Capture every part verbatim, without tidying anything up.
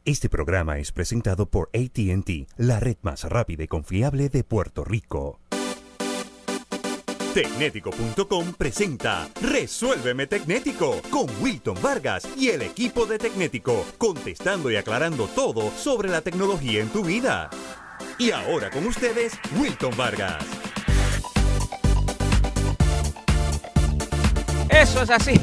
Este programa es presentado por A T and T, la red más rápida y confiable de Puerto Rico. Tecnético punto com presenta Resuélveme Tecnético con Wilton Vargas y el equipo de Tecnético, contestando y aclarando todo sobre la tecnología en tu vida. Y ahora con ustedes, Wilton Vargas. Eso es así.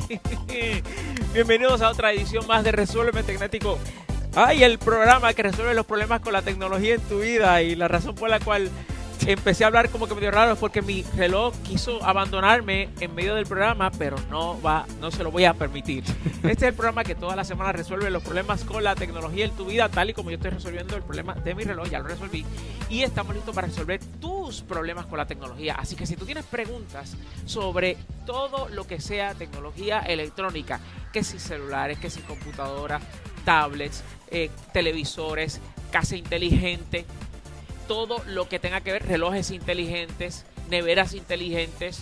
Bienvenidos a otra edición más de Resuélveme Tecnético. Ay, el programa que resuelve los problemas con la tecnología en tu vida. Y la razón por la cual empecé a hablar como que medio raro es porque mi reloj quiso abandonarme en medio del programa, pero no va, no se lo voy a permitir. Este es el programa que toda la semana resuelve los problemas con la tecnología en tu vida, tal y como yo estoy resolviendo el problema de mi reloj, ya lo resolví. Y estamos listos para resolver tus problemas con la tecnología. Así que si tú tienes preguntas sobre todo lo que sea tecnología electrónica, que si celulares, que si computadoras, tablets, eh, televisores, casa inteligente, todo lo que tenga que ver, relojes inteligentes, neveras inteligentes,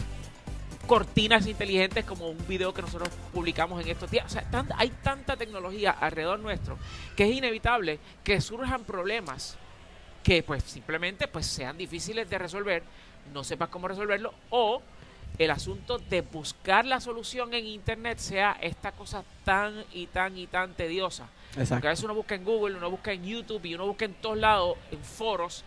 cortinas inteligentes, como un video que nosotros publicamos en estos días. O sea, tan, hay tanta tecnología alrededor nuestro que es inevitable que surjan problemas que pues simplemente pues sean difíciles de resolver, no sepas cómo resolverlo, o el asunto de buscar la solución en internet sea esta cosa tan y tan y tan tediosa. Exacto. Porque a veces uno busca en Google, uno busca en YouTube y uno busca en todos lados, en foros,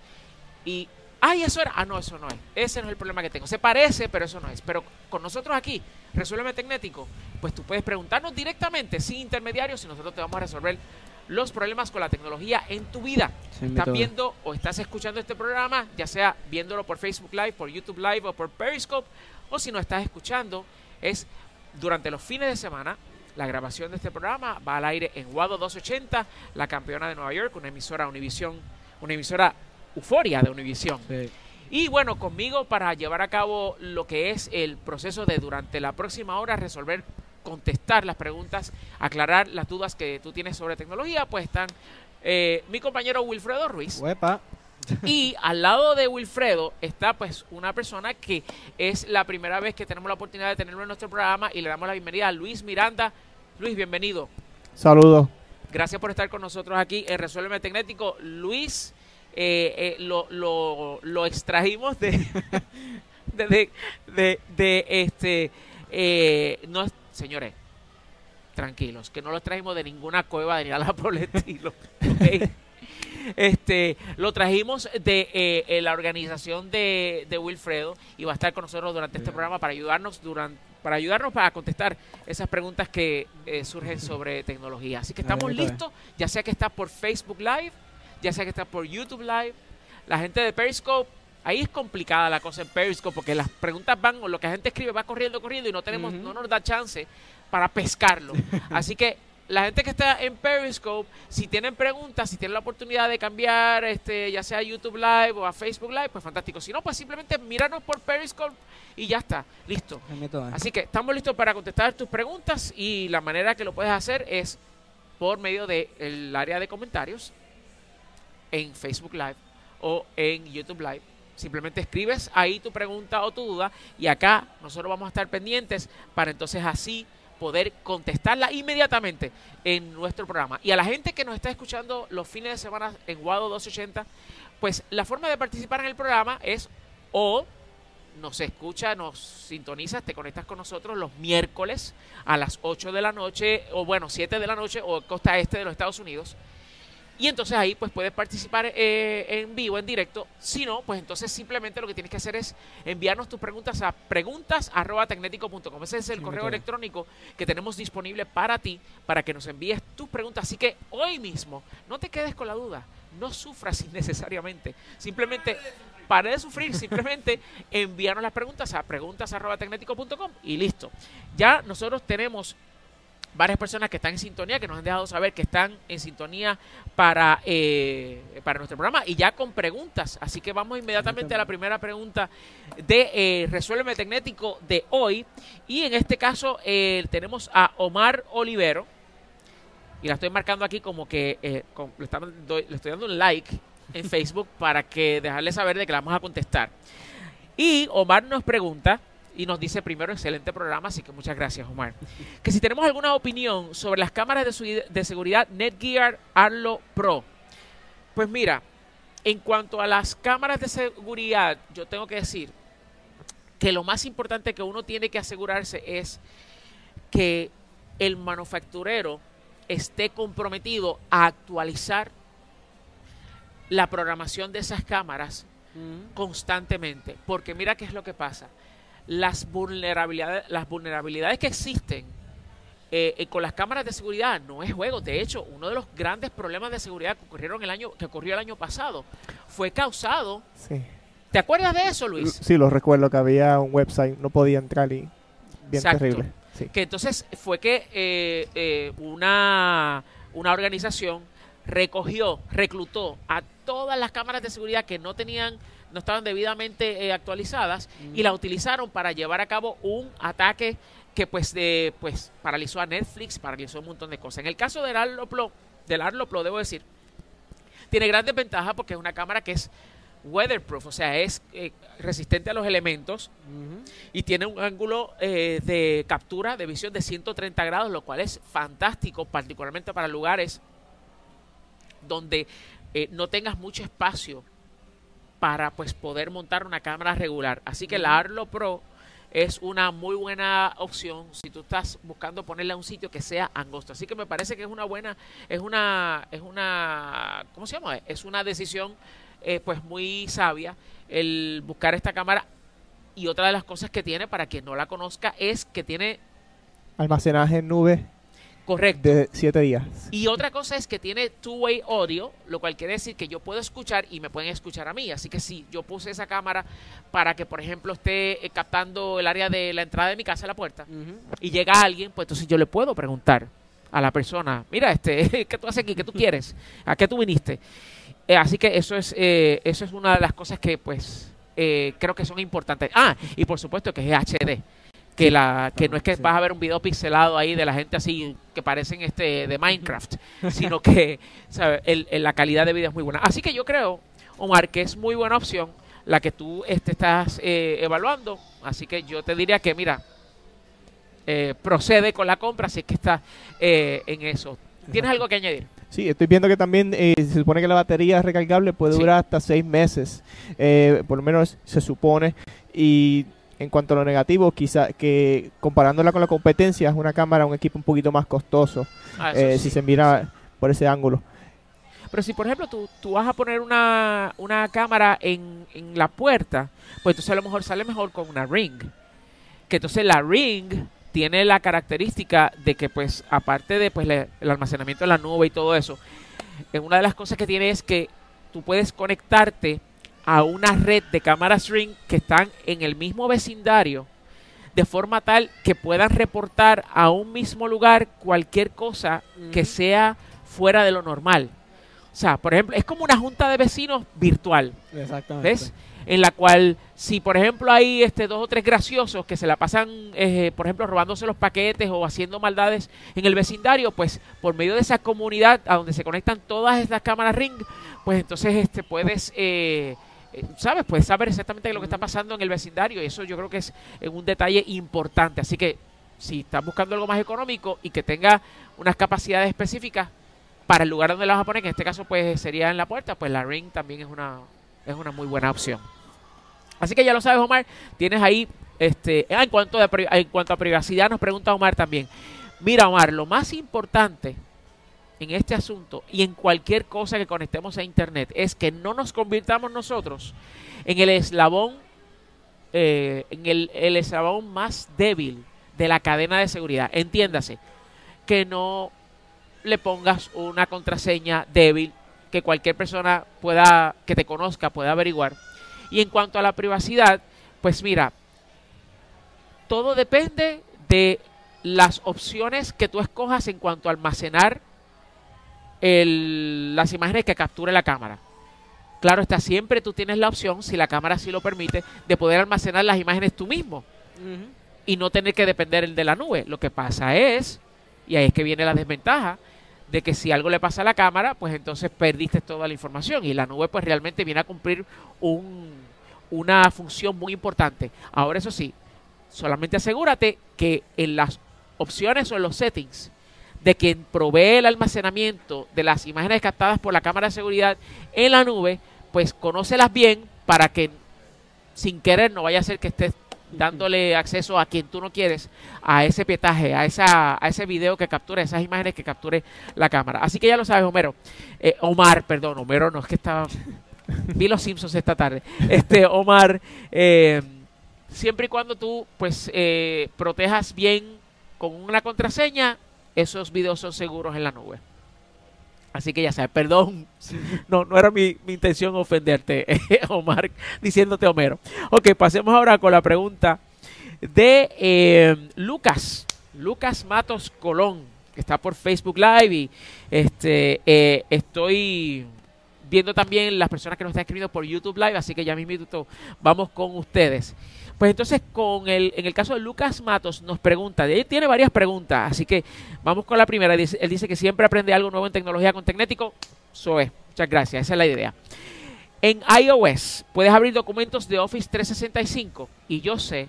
y ¡ay, eso era! Ah, no, eso no es. Ese no es el problema que tengo. Se parece, pero eso no es. Pero con nosotros aquí, Resuélveme Tecnético, pues tú puedes preguntarnos directamente, sin intermediarios, y nosotros te vamos a resolver los problemas con la tecnología en tu vida. Sí, estás viendo o estás escuchando este programa, ya sea viéndolo por Facebook Live, por YouTube Live o por Periscope, o si no estás escuchando, es durante los fines de semana. La grabación de este programa va al aire en Wado doscientos ochenta, la campeona de Nueva York, una emisora Univision, una emisora Euforia de Univision. Sí. Y bueno, conmigo para llevar a cabo lo que es el proceso de durante la próxima hora resolver, contestar las preguntas, aclarar las dudas que tú tienes sobre tecnología, pues están eh, mi compañero Wilfredo Ruiz. Uepa. Y al lado de Wilfredo está pues una persona que es la primera vez que tenemos la oportunidad de tenerlo en nuestro programa, y le damos la bienvenida a Luis Miranda. Luis, bienvenido. Saludos. Gracias por estar con nosotros aquí en Resuélveme Tecnético. Luis, eh, eh, lo, lo, lo extrajimos de de, de, de, de este eh, no, señores, tranquilos, que no lo trajimos de ninguna cueva de nada por el estilo. ¿Okay? Este, lo trajimos de eh, la organización de, de Wilfredo, y va a estar con nosotros durante este programa para ayudarnos durante, para ayudarnos para contestar esas preguntas que eh, surgen sobre tecnología. Así que estamos listos, ya sea que está por Facebook Live, ya sea que está por YouTube Live. La gente de Periscope, ahí es complicada la cosa en Periscope, porque las preguntas van, o lo que la gente escribe va corriendo, corriendo, y no tenemos, uh-huh. no nos da chance para pescarlo. Así que la gente que está en Periscope, si tienen preguntas, si tienen la oportunidad de cambiar, este, ya sea a YouTube Live o a Facebook Live, pues fantástico. Si no, pues simplemente míranos por Periscope y ya está, listo. Así que estamos listos para contestar tus preguntas, y la manera que lo puedes hacer es por medio del área de comentarios en Facebook Live o en YouTube Live. Simplemente escribes ahí tu pregunta o tu duda, y acá nosotros vamos a estar pendientes para entonces así poder contestarla inmediatamente en nuestro programa. Y a la gente que nos está escuchando los fines de semana en Wado doscientos ochenta, pues la forma de participar en el programa es o nos escucha, nos sintonizas, te conectas con nosotros los miércoles a las ocho de la noche, o bueno, siete de la noche, o costa este de los Estados Unidos. Y entonces ahí pues puedes participar eh, en vivo, en directo. Si no, pues entonces simplemente lo que tienes que hacer es enviarnos tus preguntas a preguntas arroba tecnético punto com. Ese es el sí, correo electrónico que tenemos disponible para ti, para que nos envíes tus preguntas. Así que hoy mismo, no te quedes con la duda, no sufras innecesariamente. Simplemente, para de sufrir, simplemente envíanos las preguntas a preguntas arroba tecnético punto com y listo. Ya nosotros tenemos varias personas que están en sintonía, que nos han dejado saber que están en sintonía para, eh, para nuestro programa, y ya con preguntas. Así que vamos inmediatamente a la primera pregunta de eh, Resuélveme Tecnético de hoy. Y en este caso eh, tenemos a Omar Olivero, y la estoy marcando aquí como que eh, con, le, estamos, doy, le estoy dando un like en Facebook para que dejarle saber de que la vamos a contestar. Y Omar nos pregunta, Y nos dice primero, excelente programa, así que muchas gracias, Omar. Que si tenemos alguna opinión sobre las cámaras de, su, de seguridad Netgear Arlo Pro. Pues mira, en cuanto a las cámaras de seguridad, yo tengo que decir que lo más importante que uno tiene que asegurarse es que el manufacturero esté comprometido a actualizar la programación de esas cámaras mm. constantemente. Porque mira qué es lo que pasa. Las vulnerabilidades, las vulnerabilidades que existen eh, eh, con las cámaras de seguridad no es juego. De hecho, uno de los grandes problemas de seguridad que ocurrieron el año, que ocurrió el año pasado fue causado. Sí. ¿Te acuerdas de eso, Luis? Sí, lo recuerdo, que había un website, no podía entrar y bien Exacto. terrible. Sí. Que entonces fue que eh, eh, una, una organización recogió, reclutó a todas las cámaras de seguridad que no tenían, no estaban debidamente eh, actualizadas mm. y la utilizaron para llevar a cabo un ataque que pues de, pues paralizó a Netflix, paralizó un montón de cosas. En el caso del Arlo Pro, del Arlo Pro, debo decir, tiene grandes ventajas porque es una cámara que es weatherproof, o sea, es eh, resistente a los elementos uh-huh. y tiene un ángulo eh, de captura de visión de ciento treinta grados, lo cual es fantástico, particularmente para lugares donde eh, no tengas mucho espacio para pues poder montar una cámara regular. Así que uh-huh. la Arlo Pro es una muy buena opción si tú estás buscando ponerla a un sitio que sea angosto. Así que me parece que es una buena, es una, es una, ¿cómo se llama? Es una decisión Eh, pues muy sabia el buscar esta cámara. Y otra de las cosas que tiene, para quien no la conozca, es que tiene almacenaje en nube. Correcto. De siete días. Y otra cosa es que tiene two-way audio, lo cual quiere decir que yo puedo escuchar y me pueden escuchar a mí. Así que si yo puse esa cámara para que, por ejemplo, esté eh, captando el área de la entrada de mi casa, la puerta, uh-huh. y llega alguien, pues entonces yo le puedo preguntar a la persona, mira, este, ¿qué tú haces aquí? ¿Qué tú quieres? ¿A qué tú viniste? Eh, así que eso es eh, eso es una de las cosas que pues eh, creo que son importantes. Ah, y por supuesto que es H D, que la que no es que sí. vas a ver un video pixelado ahí de la gente así que parecen este de Minecraft, sino que ¿sabes? El, el, la calidad de video es muy buena. Así que yo creo, Omar, que es muy buena opción la que tú este, estás eh, evaluando. Así que yo te diría que mira, eh, procede con la compra si es que estás eh, en eso. ¿Tienes algo que añadir? Sí, estoy viendo que también eh, se supone que la batería recargable puede sí. durar hasta seis meses, eh, por lo menos se supone. Y en cuanto a lo negativo, quizá que comparándola con la competencia, es una cámara, un equipo un poquito más costoso, ah, eh, sí, si se mira sí. por ese ángulo. Pero si, por ejemplo, tú, tú vas a poner una, una cámara en, en la puerta, pues entonces a lo mejor sale mejor con una Ring. Que entonces la Ring tiene la característica de que, pues, aparte de pues le, el almacenamiento en la nube y todo eso, eh, una de las cosas que tiene es que tú puedes conectarte a una red de cámaras Ring que están en el mismo vecindario, de forma tal que puedan reportar a un mismo lugar cualquier cosa mm. que sea fuera de lo normal. O sea, por ejemplo, es como una junta de vecinos virtual. Exactamente. ¿Ves? En la cual, si por ejemplo hay este dos o tres graciosos que se la pasan, eh, por ejemplo, robándose los paquetes o haciendo maldades en el vecindario, pues por medio de esa comunidad a donde se conectan todas estas cámaras Ring, pues entonces este puedes, eh, eh, ¿sabes? Puedes saber exactamente lo que está pasando en el vecindario, y eso yo creo que es eh, un detalle importante. Así que si estás buscando algo más económico y que tenga unas capacidades específicas para el lugar donde la vas a poner, que en este caso pues sería en la puerta, pues la Ring también es una, es una muy buena opción. Así que ya lo sabes, Omar, tienes ahí, este, ah, en cuanto a, en cuanto a privacidad nos pregunta Omar también. Mira, Omar, lo más importante en este asunto y en cualquier cosa que conectemos a internet es que no nos convirtamos nosotros en el eslabón, eh, en el, el eslabón más débil de la cadena de seguridad. Entiéndase, que no le pongas una contraseña débil que cualquier persona pueda, que te conozca, pueda averiguar. Y en cuanto a la privacidad, pues mira, todo depende de las opciones que tú escojas en cuanto a almacenar el, las imágenes que capture la cámara. Claro está, siempre tú tienes la opción, si la cámara sí lo permite, de poder almacenar las imágenes tú mismo uh-huh. y no tener que depender de la nube. Lo que pasa es, y ahí es que viene la desventaja, de que si algo le pasa a la cámara, pues entonces perdiste toda la información, y la nube pues realmente viene a cumplir un, una función muy importante. Ahora, eso sí, solamente asegúrate que en las opciones o en los settings de quien provee el almacenamiento de las imágenes captadas por la cámara de seguridad en la nube, pues conócelas bien para que sin querer no vaya a ser que estés dándole acceso a quien tú no quieres a ese pietaje, a esa a ese video que capture, esas imágenes que capture la cámara. Así que ya lo sabes, Homero. Eh, Omar, perdón, Homero no, es que estaba... Vi los Simpsons esta tarde. Este, Omar, eh, siempre y cuando tú pues eh, protejas bien con una contraseña, esos videos son seguros en la nube. Así que ya sabes, perdón, no, no era mi, mi intención ofenderte, Omar, diciéndote Homero. Ok, pasemos ahora con la pregunta de eh, Lucas, Lucas Matos Colón, que está por Facebook Live y este eh, estoy viendo también las personas que nos están escribiendo por YouTube Live, así que ya mismo vamos con ustedes. Pues entonces, con el, en el caso de Lucas Matos, nos pregunta, él tiene varias preguntas, así que vamos con la primera. Él dice que siempre aprende algo nuevo en tecnología con Tecnético. Eso es, muchas gracias, esa es la idea. En iOS, puedes abrir documentos de Office trescientos sesenta y cinco, y yo sé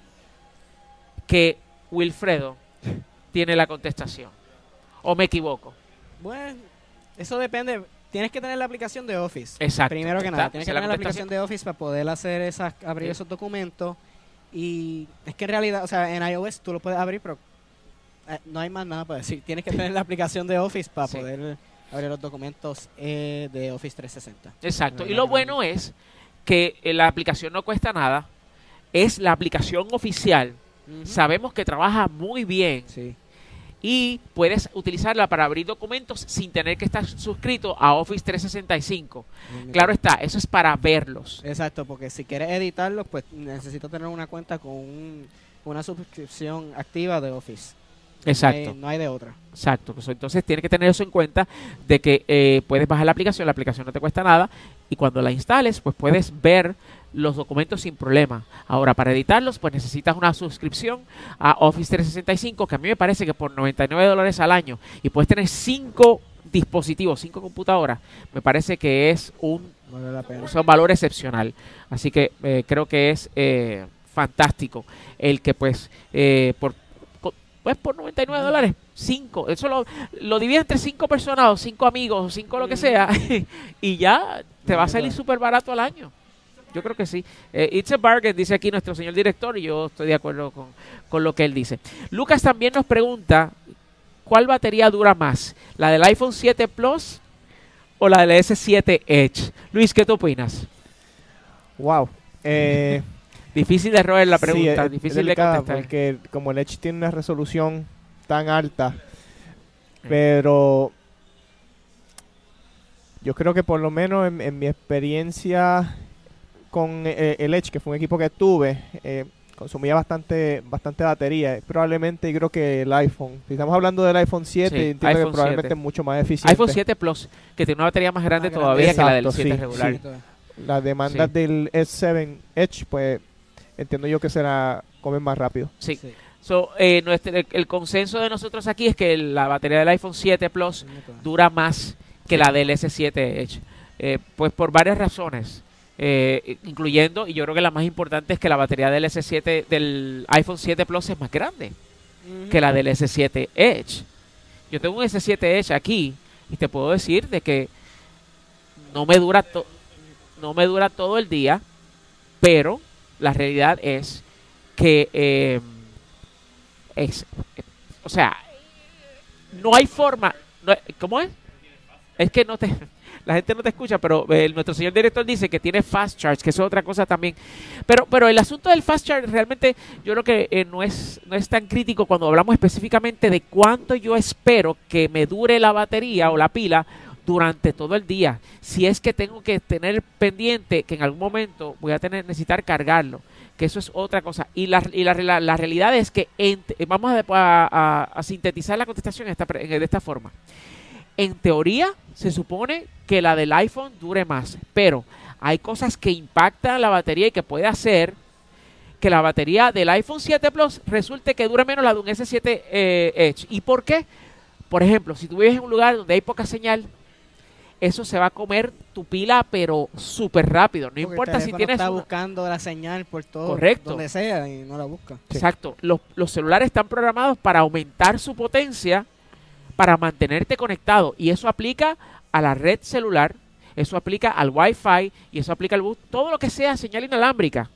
que Wilfredo tiene la contestación, ¿o me equivoco? Bueno, eso depende. Tienes que tener la aplicación de Office. Exacto. Primero que Está, nada, tienes que la tener la aplicación de Office para poder hacer esas, abrir sí. esos documentos. Y es que en realidad, o sea, en iOS tú lo puedes abrir, pero eh, no hay más nada para decir. Tienes que tener la aplicación de Office para sí. poder abrir los documentos eh, de Office trescientos sesenta. Exacto. Y lo bueno es que eh, la aplicación no cuesta nada. Es la aplicación oficial. Uh-huh. Sabemos que trabaja muy bien. Sí. Y puedes utilizarla para abrir documentos sin tener que estar suscrito a Office trescientos sesenta y cinco. Mm, claro está, eso es para verlos. Exacto, porque si quieres editarlos, pues necesito tener una cuenta con un, una suscripción activa de Office. Exacto. No hay, no hay de otra. Exacto. Entonces tienes que tener eso en cuenta de que eh, puedes bajar la aplicación, la aplicación no te cuesta nada y cuando la instales, pues puedes ver los documentos sin problema. Ahora, para editarlos, pues necesitas una suscripción a Office trescientos sesenta y cinco, que a mí me parece que por noventa y nueve dólares al año, y puedes tener cinco dispositivos, cinco computadoras, me parece que es un, vale la pena. O sea, un valor excepcional. Así que eh, creo que es eh, fantástico el que pues eh, por pues por noventa y nueve dólares, cinco, eso lo, lo divides entre cinco personas o cinco amigos o cinco lo que sea y ya te va a salir súper barato al año. Yo creo que sí. Eh, it's a bargain, dice aquí nuestro señor director, y yo estoy de acuerdo con, con lo que él dice. Lucas también nos pregunta, ¿cuál batería dura más? ¿La del iPhone siete Plus o la del S siete Edge? Luis, ¿qué tú opinas? Wow. Eh, difícil de roer la pregunta, sí, es, difícil es delicada, de contestar. porque como el Edge tiene una resolución tan alta, mm. pero yo creo que por lo menos en, en mi experiencia con eh, el Edge, que fue un equipo que tuve, eh, consumía bastante bastante batería. Probablemente yo creo que el iPhone, si estamos hablando del iPhone siete, sí, entiendo iPhone que probablemente siete. Es mucho más eficiente. iPhone siete Plus, que tiene una batería más grande más todavía grande. que la del Exacto, siete sí, regular. Sí. Las demandas Sí. del S siete Edge, pues entiendo yo que será comer más rápido. Sí. Sí. So, eh, nuestro, el, el consenso de nosotros aquí es que la batería del iPhone siete Plus dura más que la del S siete Edge. Eh, pues por varias razones. Eh, incluyendo, y yo creo que la más importante es que la batería del S siete del iPhone siete Plus es más grande uh-huh. que la del S siete Edge. Yo tengo un S siete Edge aquí y te puedo decir de que no me dura to- no me dura todo el día, pero la realidad es que eh, es, eh, o sea, no hay forma, no, ¿cómo es? Es que no te la gente no te escucha, pero eh, nuestro señor director dice que tiene fast charge, que eso es otra cosa también. Pero pero el asunto del fast charge realmente yo creo que eh, no es no es tan crítico cuando hablamos específicamente de cuánto yo espero que me dure la batería o la pila durante todo el día. Si es que tengo que tener pendiente que en algún momento voy a tener necesitar cargarlo, que eso es otra cosa. Y la, y la, la, la realidad es que en, vamos a, a, a sintetizar la contestación esta, de esta forma. En teoría, se supone que la del iPhone dure más, pero hay cosas que impactan la batería y que puede hacer que la batería del iPhone siete Plus resulte que dure menos la de un S siete eh, Edge. ¿Y por qué? Por ejemplo, si tú vives en un lugar donde hay poca señal, eso se va a comer tu pila, pero súper rápido. No Porque importa el si teléfono tienes... está una- buscando la señal por todo, Correcto. donde sea, y no la busca. Exacto. Los, los celulares están programados para aumentar su potencia, para mantenerte conectado. Y eso aplica a la red celular, eso aplica al Wi-Fi y eso aplica al bus, todo lo que sea señal inalámbrica.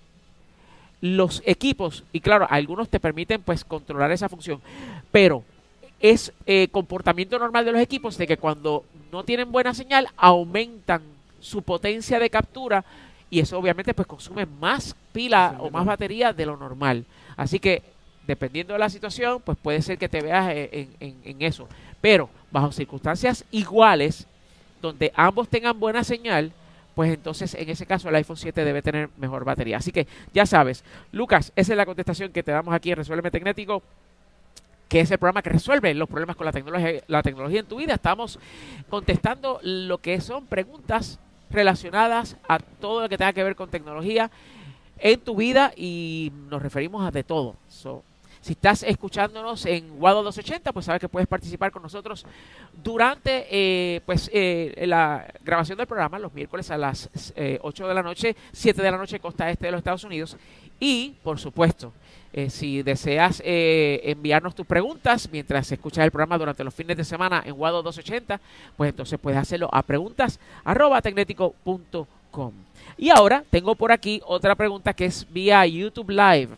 Los equipos, y claro, algunos te permiten pues controlar esa función, pero es eh, comportamiento normal de los equipos de que cuando no tienen buena señal aumentan su potencia de captura y eso obviamente pues consume más pila Sí, o más verdad. batería de lo normal. Así que dependiendo de la situación, pues puede ser que te veas eh, en, en- en eso. Pero bajo circunstancias iguales, donde ambos tengan buena señal, pues entonces en ese caso el iPhone siete debe tener mejor batería. Así que ya sabes, Lucas, esa es la contestación que te damos aquí en Resuelve Tecnético, que es el programa que resuelve los problemas con la tecnología, la tecnología en tu vida. Estamos contestando lo que son preguntas relacionadas a todo lo que tenga que ver con tecnología en tu vida y nos referimos a de todo. So, si estás escuchándonos en Guado doscientos ochenta, pues sabes que puedes participar con nosotros durante eh, pues eh, la grabación del programa los miércoles a las eh, ocho de la noche, siete de la noche costa este de los Estados Unidos. Y, por supuesto, eh, si deseas eh, enviarnos tus preguntas mientras escuchas el programa durante los fines de semana en Guado doscientos ochenta, pues entonces puedes hacerlo a preguntas arroba tecnético punto com. Y ahora tengo por aquí otra pregunta que es vía YouTube Live.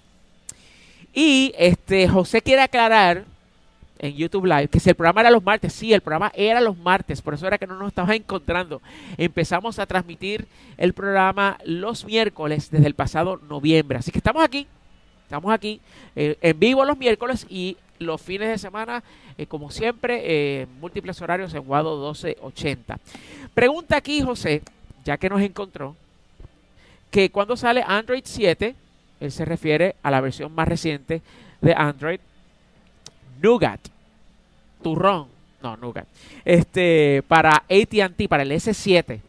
Y este José quiere aclarar en YouTube Live que si el programa era los martes, sí, el programa era los martes, por eso era que no nos estabas encontrando. Empezamos a transmitir el programa los miércoles desde el pasado noviembre. Así que estamos aquí, estamos aquí eh, en vivo los miércoles y los fines de semana, eh, como siempre, eh, múltiples horarios en Guado doce ochenta. Pregunta aquí José, ya que nos encontró, que cuando sale Android siete, él se refiere a la versión más reciente de Android, Nougat, turrón, no, Nougat, este, para A T and T, para el ese siete.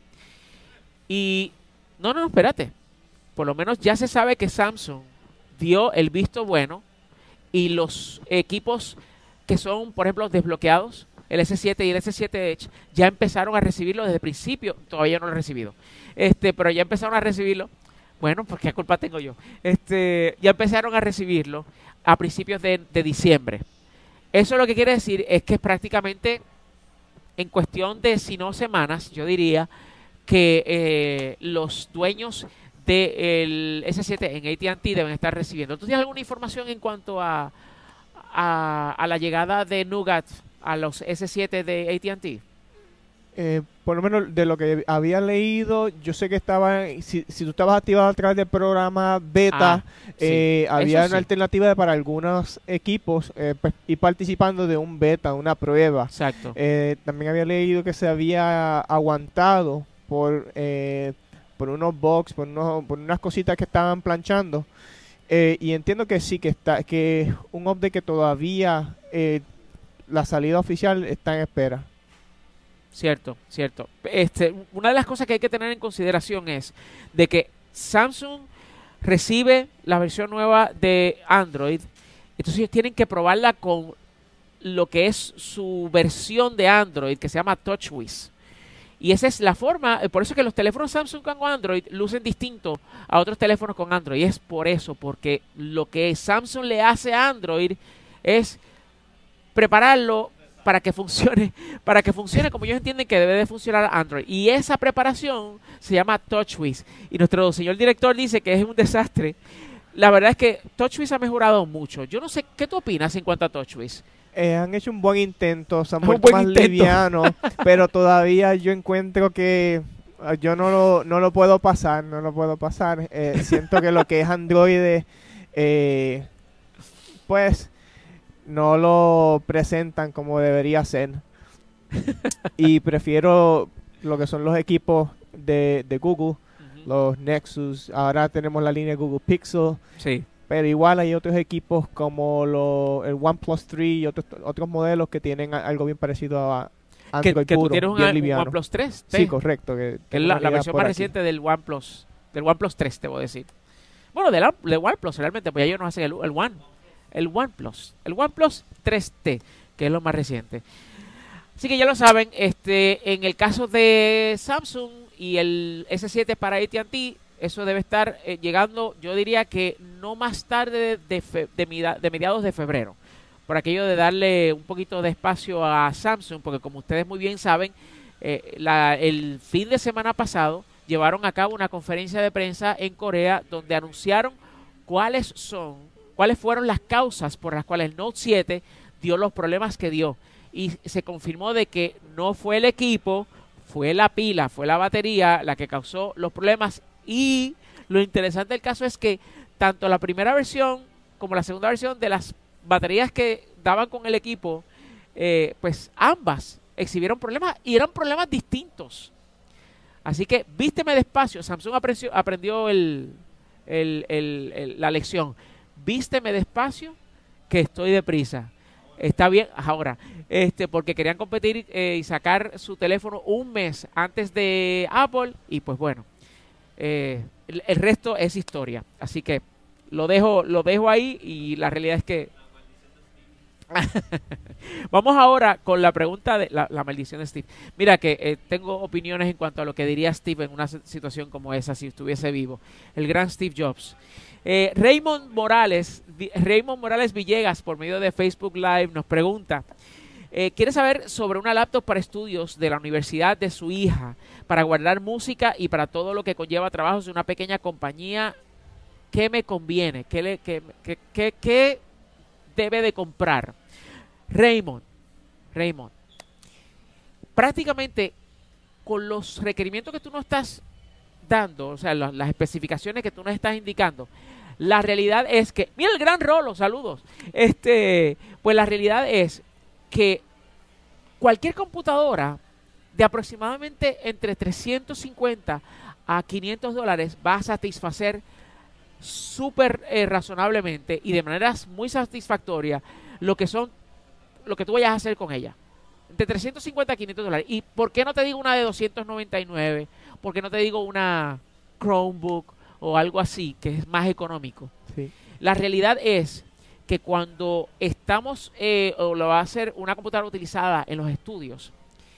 Y, no, no, no, espérate, por lo menos ya se sabe que Samsung dio el visto bueno y los equipos que son, por ejemplo, desbloqueados, el ese siete y el ese siete Edge, ya empezaron a recibirlo desde el principio, todavía no lo he recibido, este, pero ya empezaron a recibirlo. Bueno, pues qué culpa tengo yo. Este, ya empezaron a recibirlo a principios de, de diciembre. Eso lo que quiere decir es que prácticamente en cuestión de, si no semanas, yo diría que eh, los dueños del ese siete en A T and T deben estar recibiendo. ¿Tú tienes alguna información en cuanto a, a, a la llegada de Nougat a los ese siete de A T and T? Eh, por lo menos de lo que había leído, yo sé que estaba, si, si tú estabas activado a través del programa beta, Ah, sí, eh, había eso una sí. alternativa de para algunos equipos eh, pues, ir participando de un beta, una prueba. Exacto. Eh, también había leído que se había aguantado por, eh, por unos bugs, por, unos, por unas cositas que estaban planchando. Eh, y entiendo que sí, que está que un update que todavía eh, la salida oficial está en espera. Cierto, cierto. Este, una de las cosas que hay que tener en consideración es de que Samsung recibe la versión nueva de Android, entonces ellos tienen que probarla con lo que es su versión de Android que se llama TouchWiz. Y esa es la forma, eh, por eso es que los teléfonos Samsung con Android lucen distinto a otros teléfonos con Android. Y es por eso, porque lo que Samsung le hace a Android es prepararlo para que funcione, para que funcione como ellos entienden que debe de funcionar Android. Y esa preparación se llama TouchWiz. Y nuestro señor director dice que es un desastre. La verdad es que TouchWiz ha mejorado mucho. Yo no sé, ¿qué tú opinas en cuanto a TouchWiz? Eh, han hecho un buen intento, se han Un vuelto buen más intento. livianos, pero todavía yo encuentro que eh, yo no lo, no lo puedo pasar, no lo puedo pasar. Eh, siento que lo que es Android, eh, pues, no lo presentan como debería ser. Y prefiero lo que son los equipos de, de Google, los Nexus. Ahora tenemos la línea Google Pixel. Sí. Pero igual hay otros equipos como lo, el OnePlus tres y otros, otros modelos que tienen a- algo bien parecido a Que, Android que tú puro, tienes un, bien un liviano. OnePlus tres. Sí, correcto. Que, Que es tengo la, una la idea versión por más aquí. reciente del OnePlus, del OnePlus tres, te voy a decir. Bueno, del, del OnePlus realmente, pues ya ellos nos hacen el, el One, el OnePlus, el OnePlus tres T, que es lo más reciente. Así que ya lo saben, este, en el caso de Samsung y el ese siete para A T and T, eso debe estar eh, llegando, yo diría que no más tarde de, fe, de, mida, de mediados de febrero, por aquello de darle un poquito de espacio a Samsung, porque como ustedes muy bien saben, eh, la, el fin de semana pasado llevaron a cabo una conferencia de prensa en Corea donde anunciaron cuáles son, cuáles fueron las causas por las cuales el Note siete dio los problemas que dio. Y se confirmó de que no fue el equipo, fue la pila, fue la batería la que causó los problemas. Y lo interesante del caso es que tanto la primera versión como la segunda versión de las baterías que daban con el equipo, eh, pues ambas exhibieron problemas y eran problemas distintos. Así que vísteme despacio. Samsung aprendió, aprendió el, el, el, el, la lección. Vísteme despacio que estoy deprisa. Está bien, ahora, este, porque querían competir eh, y sacar su teléfono un mes antes de Apple y pues bueno, eh, el, el resto es historia. Así que lo dejo, lo dejo ahí y la realidad es que vamos ahora con la pregunta de la, la maldición de Steve. Mira que eh, tengo opiniones en cuanto a lo que diría Steve en una situación como esa si estuviese vivo. El gran Steve Jobs. Eh, Raymond Morales, Raymond Morales Villegas, por medio de Facebook Live, nos pregunta, eh, quiere saber sobre una laptop para estudios de la universidad de su hija, para guardar música y para todo lo que conlleva trabajos de una pequeña compañía. ¿Qué me conviene? ¿Qué, le, qué, qué, qué, qué debe de comprar? Raymond, Raymond, prácticamente con los requerimientos que tú nos estás dando, o sea, las, las especificaciones que tú nos estás indicando, la realidad es que, mira el gran Rolo, saludos, este, pues la realidad es que cualquier computadora de aproximadamente entre trescientos cincuenta a quinientos dólares va a satisfacer súper eh, razonablemente y de maneras muy satisfactorias lo que son, lo que tú vayas a hacer con ella. De trescientos cincuenta a quinientos dólares. ¿Y por qué no te digo una de doscientos noventa y nueve? ¿Por qué no te digo una Chromebook o algo así, que es más económico? Sí. La realidad es que cuando estamos, eh, o lo va a hacer una computadora utilizada en los estudios,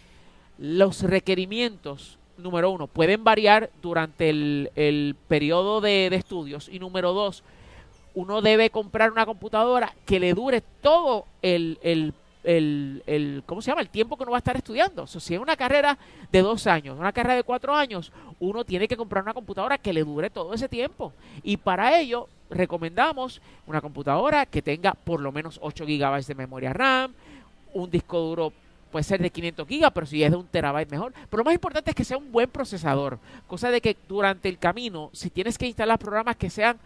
los requerimientos, número uno, pueden variar durante el, el periodo de, de estudios. Y número dos, uno debe comprar una computadora que le dure todo el, el El, el, ¿cómo se llama? El tiempo que uno va a estar estudiando. O sea, si es una carrera de dos años, una carrera de cuatro años, uno tiene que comprar una computadora que le dure todo ese tiempo. Y para ello, recomendamos una computadora que tenga por lo menos ocho gigabytes de memoria RAM, un disco duro puede ser de quinientos gigas, pero si es de un terabyte mejor. Pero lo más importante es que sea un buen procesador. Cosa de que durante el camino, si tienes que instalar programas que sean,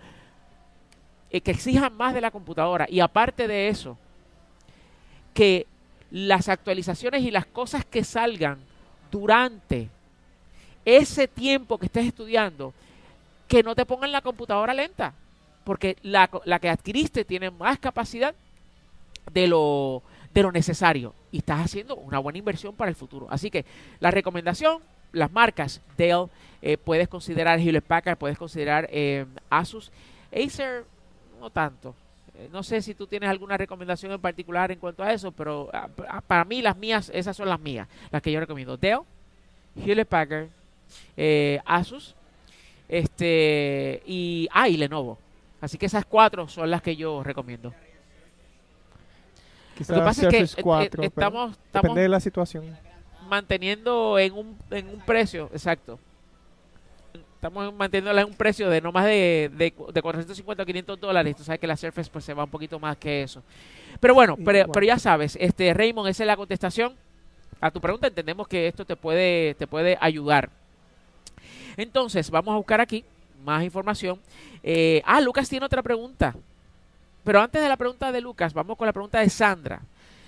eh, que exijan más de la computadora. Y aparte de eso, que las actualizaciones y las cosas que salgan durante ese tiempo que estés estudiando, que no te pongan la computadora lenta, porque la, la que adquiriste tiene más capacidad de lo, de lo necesario y estás haciendo una buena inversión para el futuro. Así que la recomendación, las marcas Dell, eh, puedes considerar Hewlett Packard, puedes considerar eh, Asus, Acer no tanto. No sé si tú tienes alguna recomendación en particular en cuanto a eso, pero a, a, para mí las mías, esas son las mías, las que yo recomiendo. Dell, Hewlett Packard, eh, Asus, este y, ah, y Lenovo. Así que esas cuatro son las que yo recomiendo. Quizás Lo que pasa es que cuatro, eh, estamos, estamos depende de la situación. manteniendo en un, en un precio, exacto. Estamos manteniéndola en un precio de no más de, de, de cuatrocientos cincuenta a quinientos dólares. Tú sabes que la Surface pues se va un poquito más que eso. Pero bueno, pero, pero ya sabes, este Raymond, esa es la contestación a tu pregunta. Entendemos que esto te puede, te puede ayudar. Entonces, vamos a buscar aquí más información. Eh, ah, Lucas tiene otra pregunta. Pero antes de la pregunta de Lucas, vamos con la pregunta de Sandra.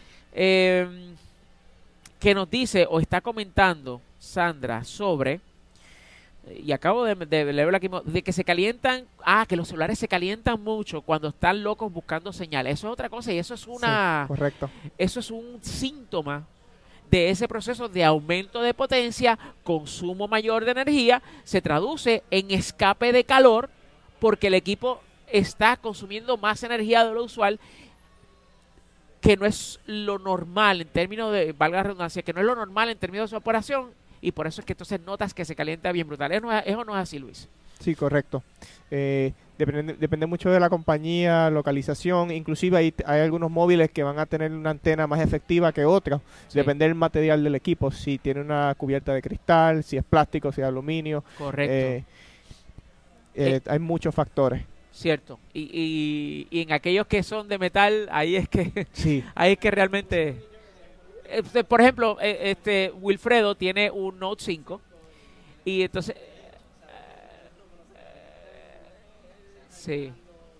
Eh, que nos dice, o está comentando, Sandra, sobre... Y acabo de, de leerlo aquí, de que se calientan, ah, que los celulares se calientan mucho cuando están locos buscando señales. Eso es otra cosa y eso es una... Sí, correcto. Eso es un síntoma de ese proceso de aumento de potencia, consumo mayor de energía, se traduce en escape de calor porque el equipo está consumiendo más energía de lo usual que no es lo normal en términos de, valga la redundancia, que no es lo normal en términos de su operación, y por eso es que entonces notas que se calienta bien brutal. ¿Eso no es, eso no es así, Luis? Sí, correcto. Eh, depende, depende mucho de la compañía, localización, inclusive hay, hay algunos móviles que van a tener una antena más efectiva que otras, sí. Depende del material del equipo, si tiene una cubierta de cristal, si es plástico, si es aluminio. Correcto. Eh, eh, eh, hay muchos factores. Cierto. Y, y, y en aquellos que son de metal, ahí es que, sí. ahí es que realmente... Este, por ejemplo, este Wilfredo tiene un Note cinco y entonces... Sí.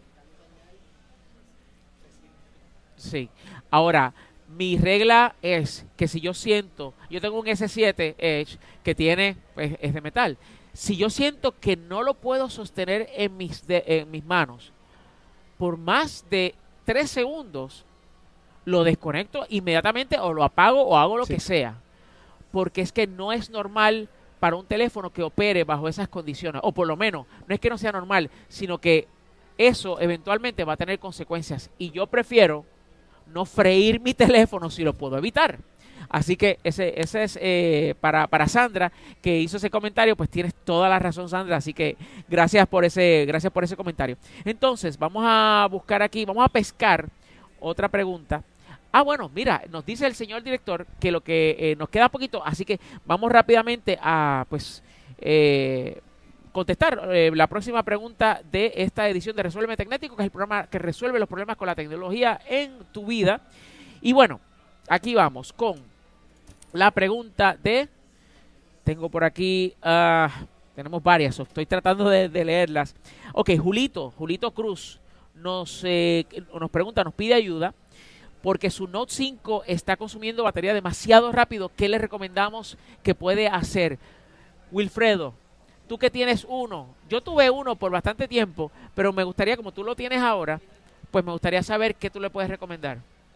Sí. Ahora, mi regla es que si yo siento, yo tengo un ese siete Edge que tiene, pues, es de metal. Si yo siento que no lo puedo sostener en mis, de, en mis manos por más de tres segundos, lo desconecto inmediatamente o lo apago o hago lo sí. que sea. Porque es que no es normal para un teléfono que opere bajo esas condiciones, o por lo menos, no es que no sea normal, sino que eso eventualmente va a tener consecuencias, y yo prefiero no freír mi teléfono si lo puedo evitar. Así que ese, ese es eh, para, para Sandra, que hizo ese comentario. Pues tienes toda la razón, Sandra, así que gracias por ese, gracias por ese comentario. Entonces, vamos a buscar aquí, vamos a pescar otra pregunta. Ah, bueno, mira, nos dice el señor director que lo que eh, nos queda poquito, así que vamos rápidamente a, pues, eh, contestar eh, la próxima pregunta de esta edición de Resuélveme Tecnético, que es el programa que resuelve los problemas con la tecnología en tu vida. Y bueno, aquí vamos con la pregunta de, tengo por aquí, uh, tenemos varias, estoy tratando de, de leerlas. Ok, Julito, Julito Cruz nos, eh, nos pregunta, nos pide ayuda, porque su Note cinco está consumiendo batería demasiado rápido. ¿Qué le recomendamos que puede hacer? Wilfredo, tú que tienes uno, yo tuve uno por bastante tiempo, pero me gustaría, como tú lo tienes ahora, pues me gustaría saber qué tú le puedes recomendar.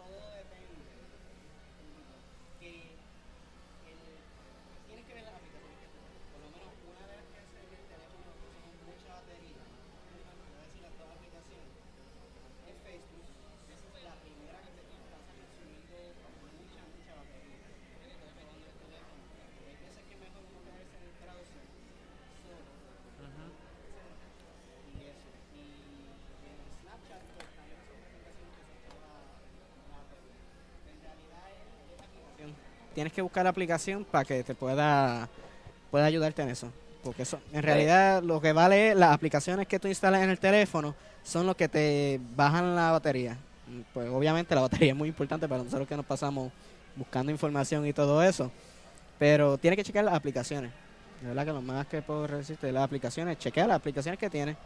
Tienes que buscar la aplicación para que te pueda, pueda ayudarte en eso. Porque eso, en realidad, lo que vale es las aplicaciones que tú instalas en el teléfono son los que te bajan la batería. Pues obviamente la batería es muy importante para nosotros que nos pasamos buscando información y todo eso. Pero tienes que chequear las aplicaciones. De verdad que lo más que puedo decirte de las aplicaciones, chequea las aplicaciones que tienes.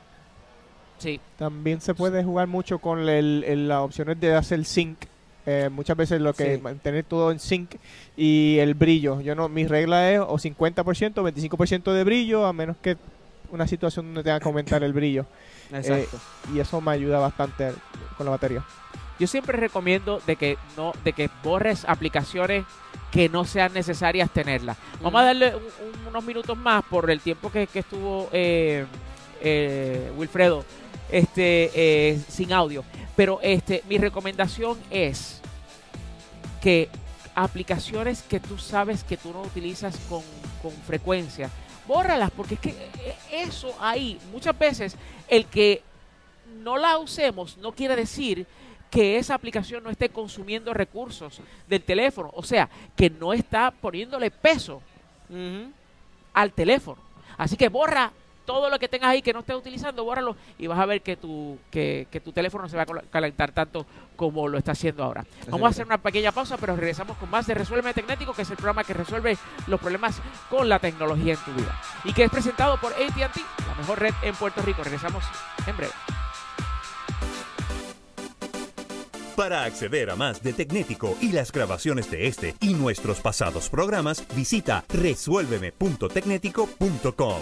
Sí. También se puede jugar mucho con el, el, las opciones de hacer sync. Eh, muchas veces lo que sí. mantener todo en sync y el brillo. Yo no, mi regla es o cincuenta por ciento o veinticinco por ciento de brillo, a menos que una situación donde tenga que aumentar el brillo. Exacto. Eh, y eso me ayuda bastante con la batería. Yo siempre recomiendo de que no, de que borres aplicaciones que no sean necesarias tenerlas. Mm. Vamos a darle un, un, unos minutos más por el tiempo que, que estuvo eh, eh, Wilfredo este eh, sin audio. Pero este mi recomendación es que aplicaciones que tú sabes que tú no utilizas con, con frecuencia, bórralas, porque es que eso ahí, muchas veces el que no la usemos no quiere decir que esa aplicación no esté consumiendo recursos del teléfono, o sea, que no está poniéndole peso uh-huh. al teléfono. Así que borra todo lo que tengas ahí que no estés utilizando, bórralo y vas a ver que tu, que, que tu teléfono no se va a calentar tanto como lo está haciendo ahora. Eso Vamos a hacer una pequeña pausa, pero regresamos con más de Resuélveme Tecnético, que es el programa que resuelve los problemas con la tecnología en tu vida. Y que es presentado por A T and T, la mejor red en Puerto Rico. Regresamos en breve. Para acceder a más de Tecnético y las grabaciones de este y nuestros pasados programas, visita resuélveme punto tecnético punto com.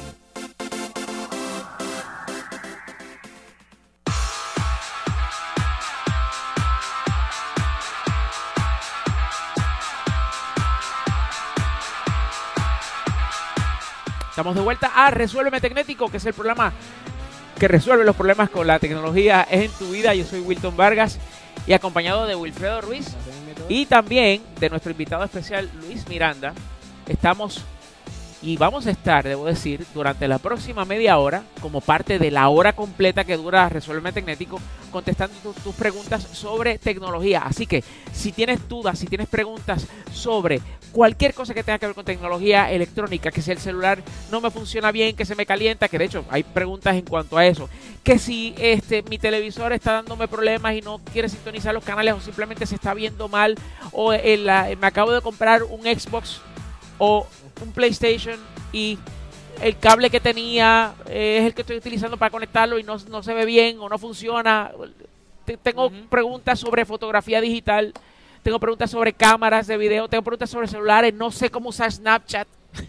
Estamos de vuelta a Resuélveme Tecnético, que es el programa que resuelve los problemas con la tecnología en tu vida. Yo soy Wilton Vargas y acompañado de Wilfredo Ruiz y también de nuestro invitado especial Luis Miranda. Estamos y vamos a estar, debo decir, durante la próxima media hora, como parte de la hora completa que dura Resuélveme Tecnético, contestando tu, tus preguntas sobre tecnología. Así que si tienes dudas, si tienes preguntas sobre cualquier cosa que tenga que ver con tecnología electrónica, que si el celular no me funciona bien, que se me calienta, que de hecho hay preguntas en cuanto a eso, que si este mi televisor está dándome problemas y no quiere sintonizar los canales o simplemente se está viendo mal, o el, la, me acabo de comprar un Xbox o un PlayStation y el cable que tenía eh, es el que estoy utilizando para conectarlo y no, no se ve bien o no funciona. T- tengo uh-huh. preguntas sobre fotografía digital, tengo preguntas sobre cámaras de video, tengo preguntas sobre celulares, no sé cómo usar Snapchat.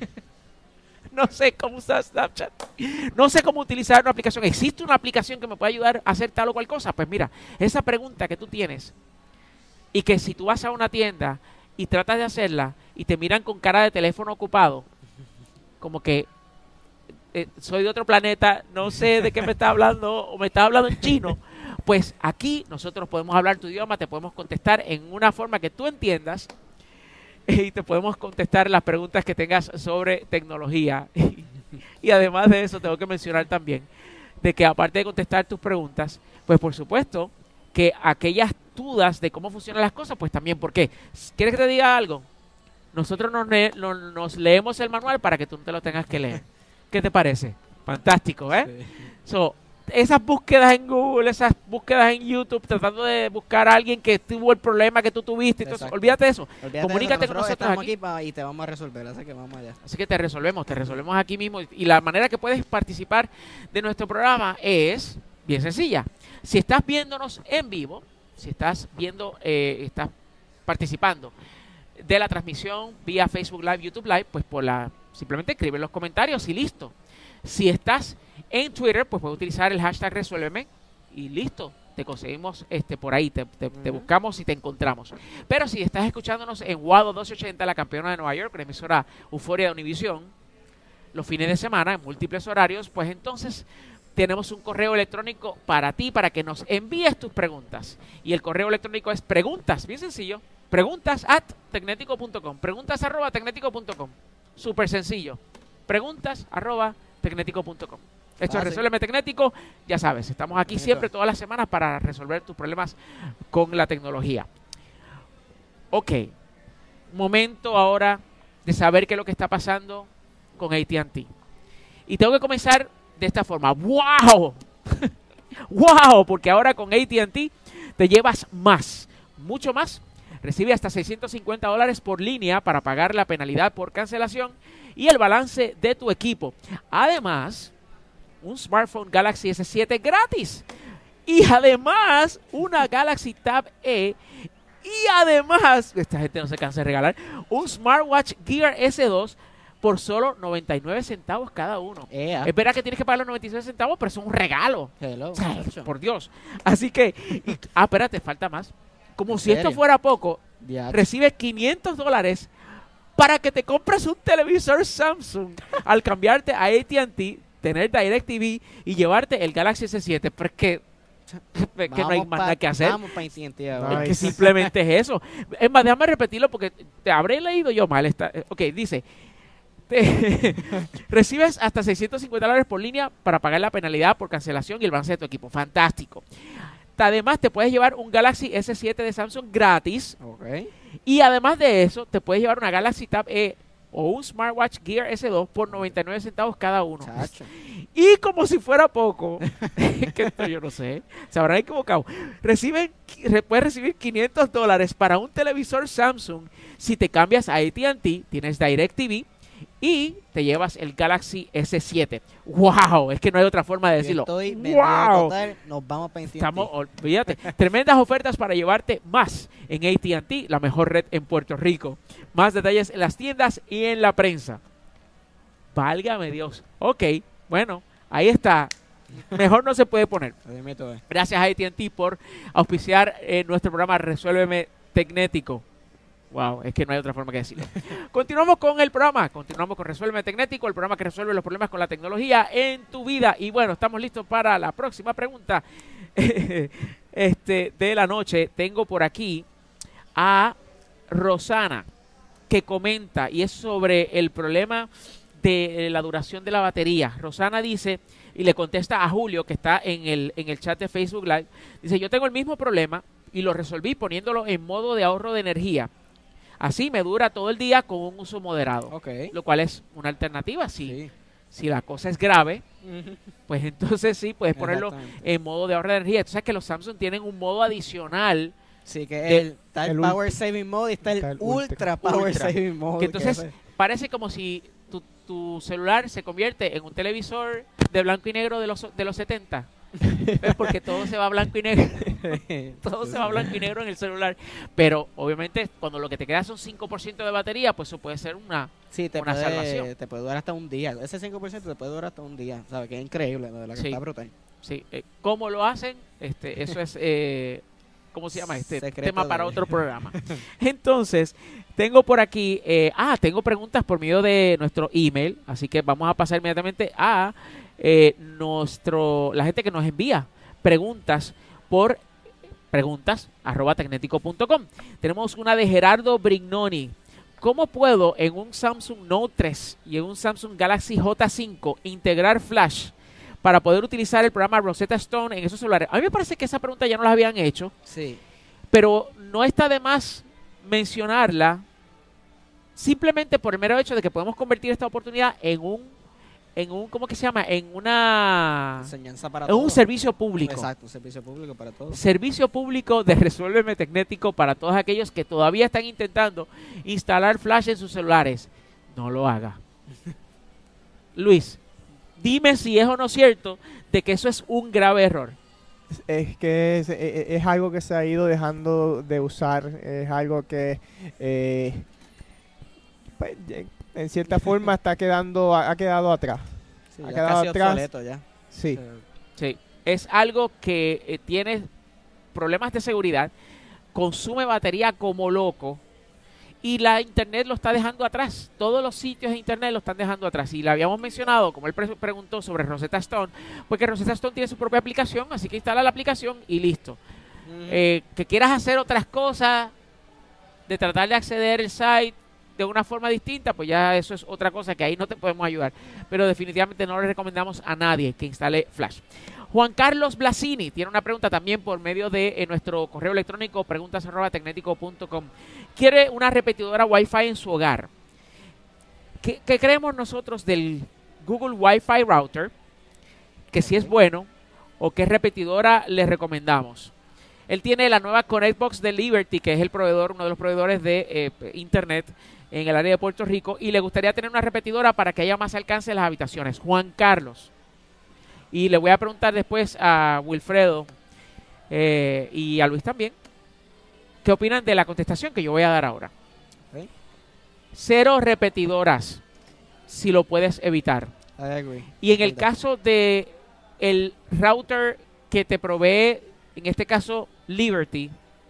No sé cómo usar Snapchat. No sé cómo utilizar una aplicación. ¿Existe una aplicación que me pueda ayudar a hacer tal o cual cosa? Pues mira, esa pregunta que tú tienes y que si tú vas a una tienda y tratas de hacerla y te miran con cara de teléfono ocupado, como que eh, soy de otro planeta, no sé de qué me está hablando o me está hablando en chino, pues aquí nosotros podemos hablar tu idioma, te podemos contestar en una forma que tú entiendas y te podemos contestar las preguntas que tengas sobre tecnología. Y además de eso tengo que mencionar también de que aparte de contestar tus preguntas, pues por supuesto que aquellas dudas de cómo funcionan las cosas, pues también, ¿por qué? ¿Quieres que te diga algo? Nosotros nos, le, no, nos leemos el manual para que tú no te lo tengas que leer. ¿Qué te parece? Fantástico, ¿eh? Sí. So, esas búsquedas en Google, esas búsquedas en YouTube, tratando de buscar a alguien que tuvo el problema que tú tuviste, entonces, olvídate de eso. Olvídate Comunícate de eso. con nosotros estamos aquí, aquí pa, y te vamos a resolver, así que vamos allá. Así que te resolvemos, te resolvemos aquí mismo. Y la manera que puedes participar de nuestro programa es bien sencilla. Si estás viéndonos en vivo, si estás viendo, eh, estás participando de la transmisión vía Facebook Live, YouTube Live, pues por la simplemente escribe en los comentarios y listo. Si estás en Twitter, pues puedes utilizar el hashtag Resuélveme y listo, te conseguimos este por ahí, te, te, uh-huh. te buscamos y te encontramos. Pero si estás escuchándonos en Wado doce ochenta, la campeona de Nueva York, la emisora Euforia de Univisión, los fines de semana en múltiples horarios, pues entonces tenemos un correo electrónico para ti, para que nos envíes tus preguntas. Y el correo electrónico es preguntas, bien sencillo, preguntas at tecnético punto com, preguntas arroba tecnético punto com, súper sencillo, preguntas arroba tecnético punto com. Esto ah, es Resuélveme sí. Tecnético, ya sabes, estamos aquí siempre todas las semanas para resolver tus problemas con la tecnología. Ok, momento ahora de saber qué es lo que está pasando con A T and T. Y tengo que comenzar de esta forma. ¡Wow! ¡Wow! Porque ahora con A T and T te llevas más, mucho más. Recibe hasta seiscientos cincuenta dólares por línea para pagar la penalidad por cancelación y el balance de tu equipo. Además, un smartphone Galaxy S siete gratis. Y además, una Galaxy Tab E. Y además, esta gente no se cansa de regalar, un smartwatch Gear S dos por solo noventa y nueve centavos cada uno. Yeah. Es verdad que tienes que pagar los noventa y nueve centavos, pero es un regalo. Hello. O sea, por Dios. Así que, y, ah, espérate, falta más. Como si esto fuera poco, yeah. Recibes quinientos dólares para que te compres un televisor Samsung al cambiarte a A T and T, tener DirecTV y llevarte el Galaxy S siete, porque es que no hay más nada que hacer. Vamos pa nice. Es que simplemente es eso. Es más, déjame repetirlo porque te habré leído yo mal. Esta, ok, dice, te, recibes hasta seiscientos cincuenta dólares por línea para pagar la penalidad por cancelación y el balance de tu equipo. Fantástico. Además, te puedes llevar un Galaxy S siete de Samsung gratis. Okay. Y además de eso, te puedes llevar una Galaxy Tab E o un Smartwatch Gear S dos por noventa y nueve centavos cada uno. Chacho. Y como si fuera poco, que esto yo no sé, se habrán equivocado, reciben, puedes recibir quinientos dólares para un televisor Samsung si te cambias a A T and T, tienes DirecTV y te llevas el Galaxy S siete. ¡Wow! Es que no hay otra forma de decirlo. Estoy ¡Wow! Total, nos vamos para Estamos, olvídate. Tremendas ofertas para llevarte más en A T and T, la mejor red en Puerto Rico. Más detalles en las tiendas y en la prensa. Válgame Dios. Ok, bueno, ahí está. Mejor no se puede poner. Gracias a A T and T por auspiciar eh, nuestro programa Resuélveme Tecnético. Wow, es que no hay otra forma que decirlo. Continuamos con el programa, continuamos con Resuélveme Tecnético, el programa que resuelve los problemas con la tecnología en tu vida. Y bueno, estamos listos para la próxima pregunta. este, de la noche, tengo por aquí a Rosana, que comenta, y es sobre el problema de la duración de la batería. Rosana dice, y le contesta a Julio, que está en el, en el chat de Facebook Live, dice, yo tengo el mismo problema y lo resolví poniéndolo en modo de ahorro de energía. Así me dura todo el día con un uso moderado, Okay. lo cual es una alternativa. Si, Sí. si la cosa es grave, Ujú. pues entonces sí, puedes ponerlo Exactamente. en modo de ahorro de energía. Tú sabes que los Samsung tienen un modo adicional, Sí, que De- el, está el, el Power Saving Mode y está el, está el Ultra, Ultra. Power Ultra. Saving Mode. que entonces ese- parece como si tu, tu celular se convierte en un televisor de blanco y negro de los, de los setenta. ¿Ves? Porque todo se va a blanco y negro. Todo se va a blanco y negro en el celular. Pero obviamente cuando lo que te queda son cinco por ciento de batería, pues eso puede ser una... Sí, te una puede, salvación. te puede durar hasta un día. Ese cinco por ciento te puede durar hasta un día. ¿Sabes? Que es increíble, de verdad que Sí. está brutal. Sí, eh, ¿cómo lo hacen? Este, eso es... Eh, ¿Cómo se llama este Secreto tema para de- otro programa? Entonces, tengo por aquí, eh, ah, tengo preguntas por medio de nuestro email, así que vamos a pasar inmediatamente a eh, nuestro, la gente que nos envía preguntas por preguntas arroba tecnético punto com. Tenemos una de Gerardo Brignoni. ¿Cómo puedo en un Samsung Note tres y en un Samsung Galaxy J cinco integrar Flash para poder utilizar el programa Rosetta Stone en esos celulares? A mí me parece que esa pregunta ya no la habían hecho, Sí. pero no está de más mencionarla simplemente por el mero hecho de que podemos convertir esta oportunidad en un, en un, ¿cómo que se llama? En una, Enseñanza para en un todos. servicio público. Exacto, un servicio público para todos. Servicio público de Resuélveme Tecnético para todos aquellos que todavía están intentando instalar Flash en sus celulares. No lo haga. Luis, dime si es o no cierto de que eso es un grave error. Es que es, es- es algo que se ha ido dejando de usar, es algo que eh, pues, ye- en cierta forma está quedando, ha ha quedado atrás. Sí, ha ya quedado casi atrás. obsoleto ya. Sí, O sea, Sí, es algo que eh, tiene problemas de seguridad, consume batería como loco y la internet lo está dejando atrás. Todos los sitios de internet lo están dejando atrás. Y le habíamos mencionado, como él pre- preguntó sobre Rosetta Stone, porque Rosetta Stone tiene su propia aplicación, así que instala la aplicación y listo. ujú. Eh, que quieras hacer otras cosas, de tratar de acceder al site de una forma distinta, pues ya eso es otra cosa que ahí no te podemos ayudar. Pero definitivamente no le recomendamos a nadie que instale Flash. Juan Carlos Blasini tiene una pregunta también por medio de eh, nuestro correo electrónico preguntas arroba tecnético punto com. Quiere una repetidora Wi-Fi en su hogar. ¿Qué, qué creemos nosotros del Google Wi-Fi Router? Que si es bueno o qué repetidora le recomendamos. Él tiene la nueva ConnectBox de Liberty, que es el proveedor, uno de los proveedores de eh, internet en el área de Puerto Rico, y le gustaría tener una repetidora para que haya más alcance en las habitaciones. Juan Carlos. Y le voy a preguntar después a Wilfredo eh, y a Luis también, ¿qué opinan de la contestación que yo voy a dar ahora? Ok. Cero repetidoras, si lo puedes evitar. I agree. Y en el Verdad. caso de el router que te provee, en este caso Liberty,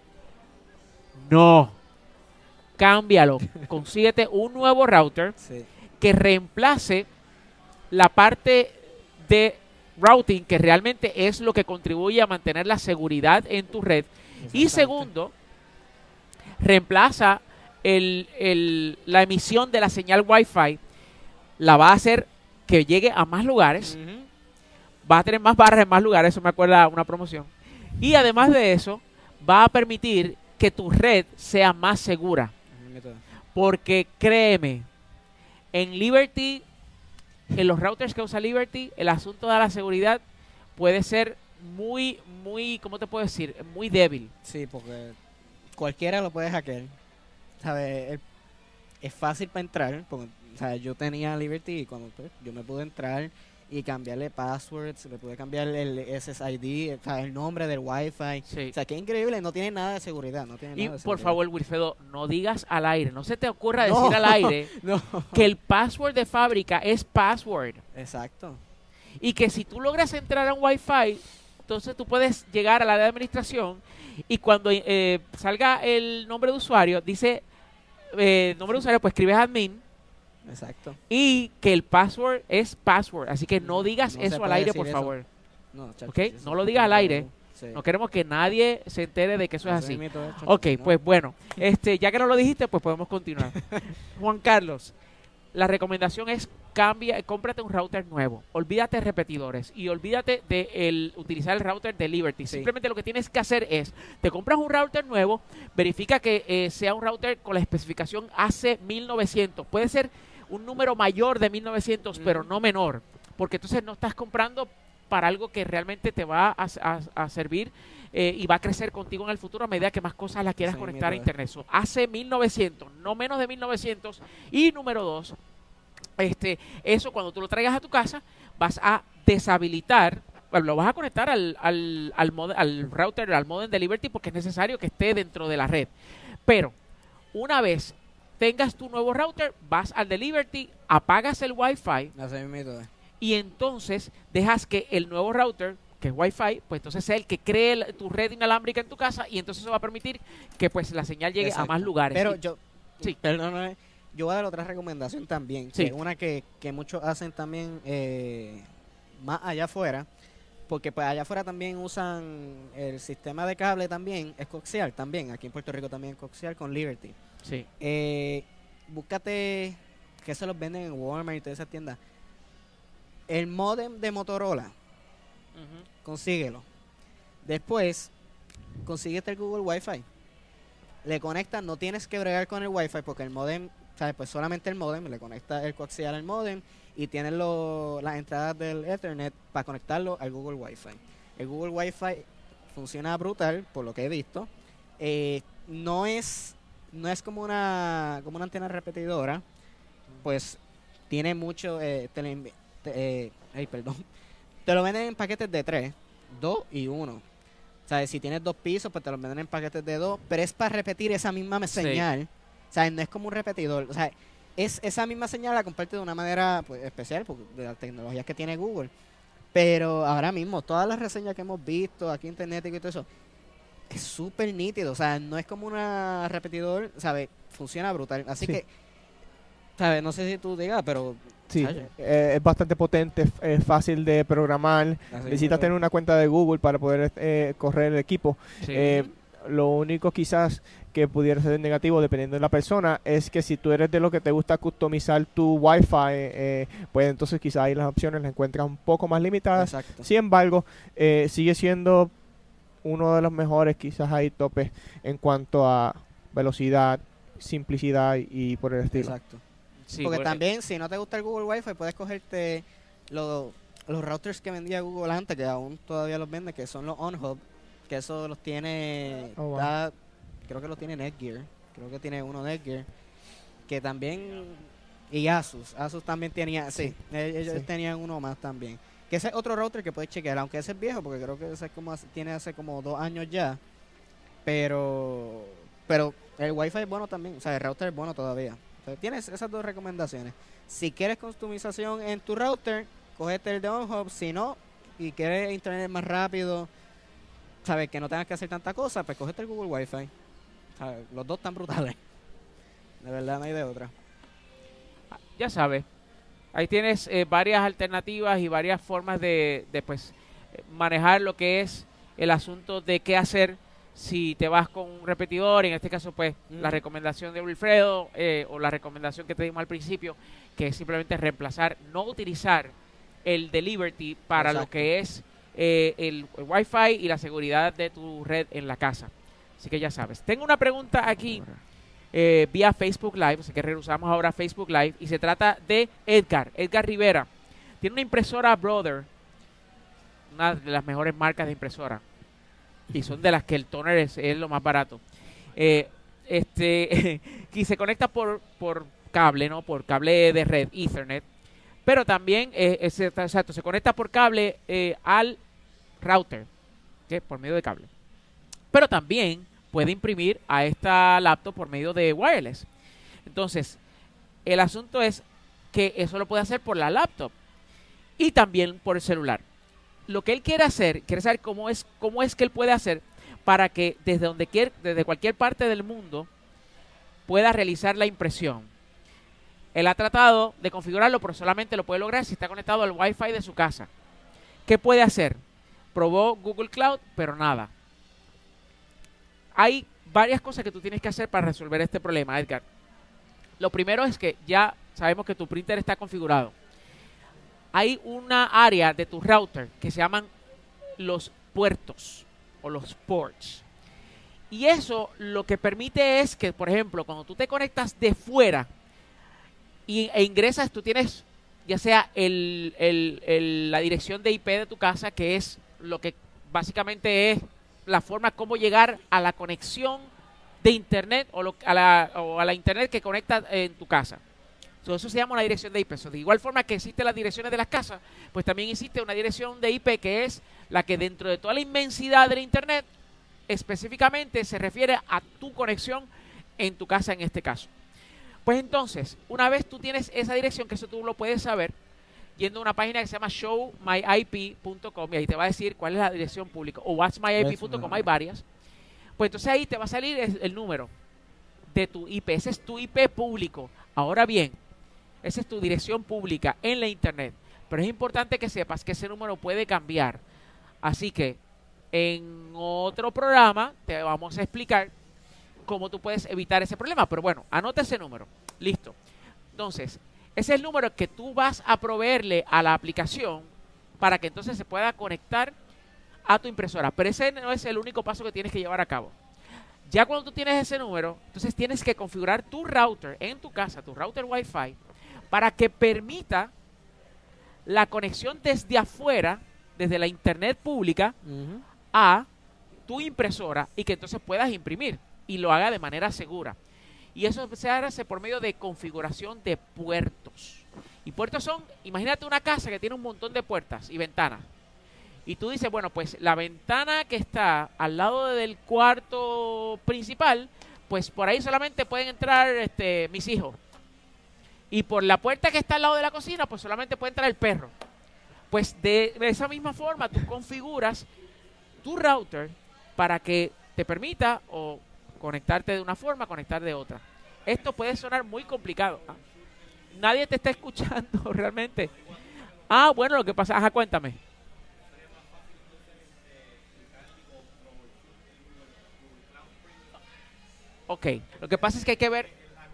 no, cámbialo, consíguete un nuevo router Sí. que reemplace la parte de routing que realmente es lo que contribuye a mantener la seguridad en tu red. Y Exactamente. segundo, reemplaza el, el- la emisión de la señal Wi-Fi, la va a hacer que llegue a más lugares, Ujú. va a tener más barras en más lugares, eso me acuerda una promoción. Y además de eso, va a permitir que tu red sea más segura. Ujú, método. Porque créeme, en Liberty, en los routers que usa Liberty, el asunto de la seguridad puede ser muy, muy, ¿cómo te puedo decir? Muy débil. Sí, porque cualquiera lo puede hackear. ¿Sabes? El- Es fácil para entrar. Porque, o sea, yo tenía Liberty y cuando pues, yo me pude entrar y cambiarle passwords, le pude cambiar el S S I D, o sea, el nombre del Wi-Fi. Sí. O sea, que increíble, no tiene nada de seguridad. No tiene Y nada de por seguridad. favor, Wilfredo, no digas al aire, no se te ocurra No. decir al aire No. que el password de fábrica es password. Exacto. Y que si tú logras entrar a un Wi-Fi, entonces tú puedes llegar a la de administración y cuando eh, salga el nombre de usuario, dice eh, nombre de usuario, pues escribes admin Exacto. y que el password es password. Así que no digas No se eso al puede aire, decir por eso. favor. No, chacho, ¿Ok? eso No lo digas al aire. Sí. No queremos que nadie se entere de que eso es así. mismito es, Ok, ¿no? pues bueno, este, ya que no lo dijiste, pues podemos continuar. Juan Carlos, la recomendación es cambia, cómprate un router nuevo. Olvídate de repetidores y olvídate de el, utilizar el router de Liberty. Sí. Simplemente lo que tienes que hacer es, te compras un router nuevo, verifica que eh, sea un router con la especificación A C mil novecientos. Puede ser un número mayor de mil novecientos, mm. pero no menor, porque entonces no estás comprando para algo que realmente te va a, a, a servir eh, y va a crecer contigo en el futuro a medida que más cosas las quieras Sí, conectar a mira. internet. So, A C mil novecientos, no menos de mil novecientos. Y número dos, este, eso cuando tú lo traigas a tu casa, vas a deshabilitar, bueno, lo vas a conectar al, al, al, mod, al router, al modem de Liberty, porque es necesario que esté dentro de la red. Pero una vez tengas tu nuevo router, vas al de Liberty, apagas el Wi-Fi, Así mismito es. y entonces dejas que el nuevo router, que es Wi-Fi, pues entonces sea el que cree el- tu red inalámbrica en tu casa, y entonces eso va a permitir que pues la señal llegue Exacto. a más lugares. Pero Y- yo, Sí. perdóname, yo voy a dar otra recomendación también. Sí. Que una que, que muchos hacen también eh, más allá afuera, porque pues allá afuera también usan el sistema de cable también, es coaxial también, aquí en Puerto Rico también es coaxial con Liberty. sí. Eh, búscate, que se los venden en Walmart y todas esas tiendas, el modem de Motorola, Ujú. consíguelo. Después, consíguete el Google Wi-Fi. Le conectas, no tienes que bregar con el Wi-Fi porque el modem, ¿sabes? Pues solamente el modem, le conecta el coaxial al modem y tienes lo- las entradas del Ethernet para conectarlo al Google Wi-Fi. El Google Wi-Fi funciona brutal, por lo que he visto. Eh, no es no es como una como una antena repetidora, pues tiene mucho eh, te lo envi- te- eh, ay, perdón. Te lo venden en paquetes de tres, dos y uno. O sea, si tienes dos pisos, pues te lo venden en paquetes de dos, pero es para repetir esa misma me- Sí. señal. O sea, no es como un repetidor. O sea, es esa misma señal la comparte de una manera pues, especial, porque de las tecnologías que tiene Google. Pero ahora mismo, todas las reseñas que hemos visto aquí en internet y todo eso, es súper nítido. O sea, no es como una repetidor, ¿sabes? Funciona brutal. Así Sí. que, ¿sabes? No sé si tú digas, pero... Sí, ¿sabes? eh, es bastante potente, f- es fácil de programar. Así Necesitas que- tener una cuenta de Google para poder eh, correr el equipo. Sí. Eh, lo único quizás que pudiera ser negativo dependiendo de la persona es que si tú eres de lo que te gusta customizar tu Wi-Fi, eh, pues entonces quizás ahí las opciones las encuentras un poco más limitadas. Exacto. Sin embargo, eh, sigue siendo uno de los mejores, quizás hay topes en cuanto a velocidad, simplicidad y por el estilo. Exacto. Sí, Porque por- también, si no te gusta el Google Wi-Fi, puedes cogerte los, los routers que vendía Google antes, que aún todavía los vende, que son los OnHub, que eso los tiene, Oh, wow. está- creo que los tiene Netgear, creo que tiene uno Netgear, que también, y Asus, Asus también tenía, sí, e- ellos sí. tenían uno más también. Que ese es otro router que puedes chequear, aunque ese es viejo, porque creo que ese es como hace- tiene hace como dos años ya, pero, pero el Wi-Fi es bueno también, o sea, el router es bueno todavía. O sea, tienes esas dos recomendaciones. Si quieres customización en tu router, cógete el de OnHub. Si no, y quieres internet más rápido, sabes que no tengas que hacer tanta cosa, pues cógete el Google Wi-Fi. ¿Sabes? Los dos están brutales. De verdad, no hay de otra. ya sabes, ahí tienes eh, varias alternativas y varias formas de, de pues eh, manejar lo que es el asunto de qué hacer si te vas con un repetidor. En este caso, pues, Mm. la recomendación de Wilfredo eh, o la recomendación que te dimos al principio, que es simplemente reemplazar, no utilizar el de Liberty para lo Exacto. que es eh, el, el Wi-Fi y la seguridad de tu red en la casa. Así que ya sabes. Tengo una pregunta aquí eh, vía Facebook Live, así que reusamos ahora Facebook Live, y se trata de Edgar, Edgar Rivera. Tiene una impresora Brother, una de las mejores marcas de impresora, y son de las que el toner es, es lo más barato. Eh, este y se conecta por, por cable, ¿no? Por cable de red, Ethernet, pero también eh, es, exacto, se conecta por cable eh, al router, ¿ok? Por medio de cable. Pero también puede imprimir a esta laptop por medio de wireless. Entonces, el asunto es que eso lo puede hacer por la laptop y también por el celular. Lo que él quiere hacer, quiere saber cómo es, cómo es que él puede hacer para que desde donde quiera, desde cualquier parte del mundo, pueda realizar la impresión. Él ha tratado de configurarlo, pero solamente lo puede lograr si está conectado al Wi-Fi de su casa. ¿Qué puede hacer? probó Google Cloud, pero nada. Hay varias cosas que tú tienes que hacer para resolver este problema, Edgar. Lo primero es que ya sabemos que tu printer está configurado. Hay una área de tu router que se llaman los puertos o los ports. Y eso lo que permite es que, por ejemplo, cuando tú te conectas de fuera y, e ingresas, tú tienes ya sea el, el, el, la dirección de I P de tu casa, que es lo que básicamente es la forma como llegar a la conexión de internet o, lo, a, la, o a la internet que conecta en tu casa. So, eso se llama una dirección de I P. So, de igual forma que existen las direcciones de las casas, pues también existe una dirección de I P que es la que dentro de toda la inmensidad del internet específicamente se refiere a tu conexión en tu casa en este caso. Pues entonces, una vez tú tienes esa dirección, que eso tú lo puedes saber yendo a una página que se llama show my I P punto com, y ahí te va a decir cuál es la dirección pública, o what's my I P punto com, hay varias. Pues entonces ahí te va a salir el, el número de tu I P. Ese es tu I P público. Ahora bien, esa es tu dirección pública en la internet. Pero es importante que sepas que ese número puede cambiar. Así que en otro programa te vamos a explicar cómo tú puedes evitar ese problema. Pero bueno, anota ese número. Listo. Entonces, ese es el número que tú vas a proveerle a la aplicación para que entonces se pueda conectar a tu impresora. Pero ese no es el único paso que tienes que llevar a cabo. Ya cuando tú tienes ese número, entonces tienes que configurar tu router en tu casa, tu router Wi-Fi, para que permita la conexión desde afuera, desde la internet pública, uh-huh, a tu impresora, y que entonces puedas imprimir y lo haga de manera segura. Y eso se hace por medio de configuración de puertos. Y puertos son, imagínate una casa que tiene un montón de puertas y ventanas. Y tú dices, bueno, pues la ventana que está al lado del cuarto principal, pues por ahí solamente pueden entrar este, mis hijos. Y por la puerta que está al lado de la cocina, pues solamente puede entrar el perro. Pues de esa misma forma tú configuras tu router para que te permita o conectarte de una forma, conectar de otra. Esto puede sonar muy complicado. ¿Ah? Nadie te está escuchando realmente. Ah, bueno, lo que pasa, ajá, cuéntame. Ok, lo que pasa es que hay que ver.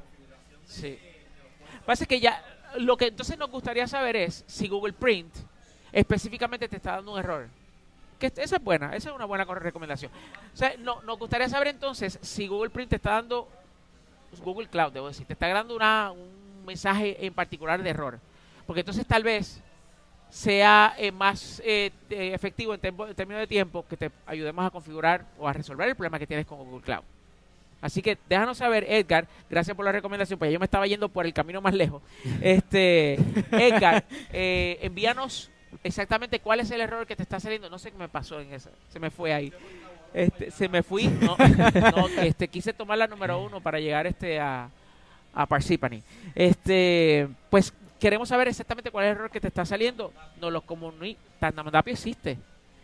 Sí. Pasa que ya, lo que entonces nos gustaría saber es si Google Print específicamente te está dando un error. Que esa es buena, esa es una buena recomendación. O sea, no, nos gustaría saber entonces si Google Print te está dando, Google Cloud, debo decir, te está dando una, un mensaje en particular de error. Porque entonces tal vez sea eh, más eh, efectivo en, tempo, en términos de tiempo que te ayudemos a configurar o a resolver el problema que tienes con Google Cloud. Así que déjanos saber, Edgar, gracias por la recomendación, pues yo me estaba yendo por el camino más lejos. Este, Edgar, eh, envíanos exactamente cuál es el error que te está saliendo. No sé qué me pasó en esa, se me fue ahí. Este, se me fui, no, no este, quise tomar la número uno para llegar este a, a Parsippany. Este, pues queremos saber exactamente cuál es el error que te está saliendo. Nos lo comunicó. Tandamandapio existe.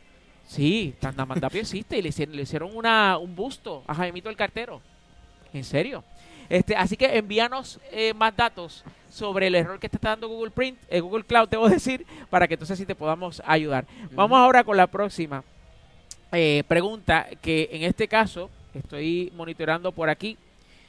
Sí, Tandamandapio existe y le hicieron, le hicieron una, un busto a Jaimito el cartero. En serio. Este, así que envíanos eh, más datos sobre el error que te está dando Google Print, eh, Google Cloud, debo decir, para que entonces sí te podamos ayudar. Uh-huh. Vamos ahora con la próxima eh, pregunta, que en este caso estoy monitoreando por aquí,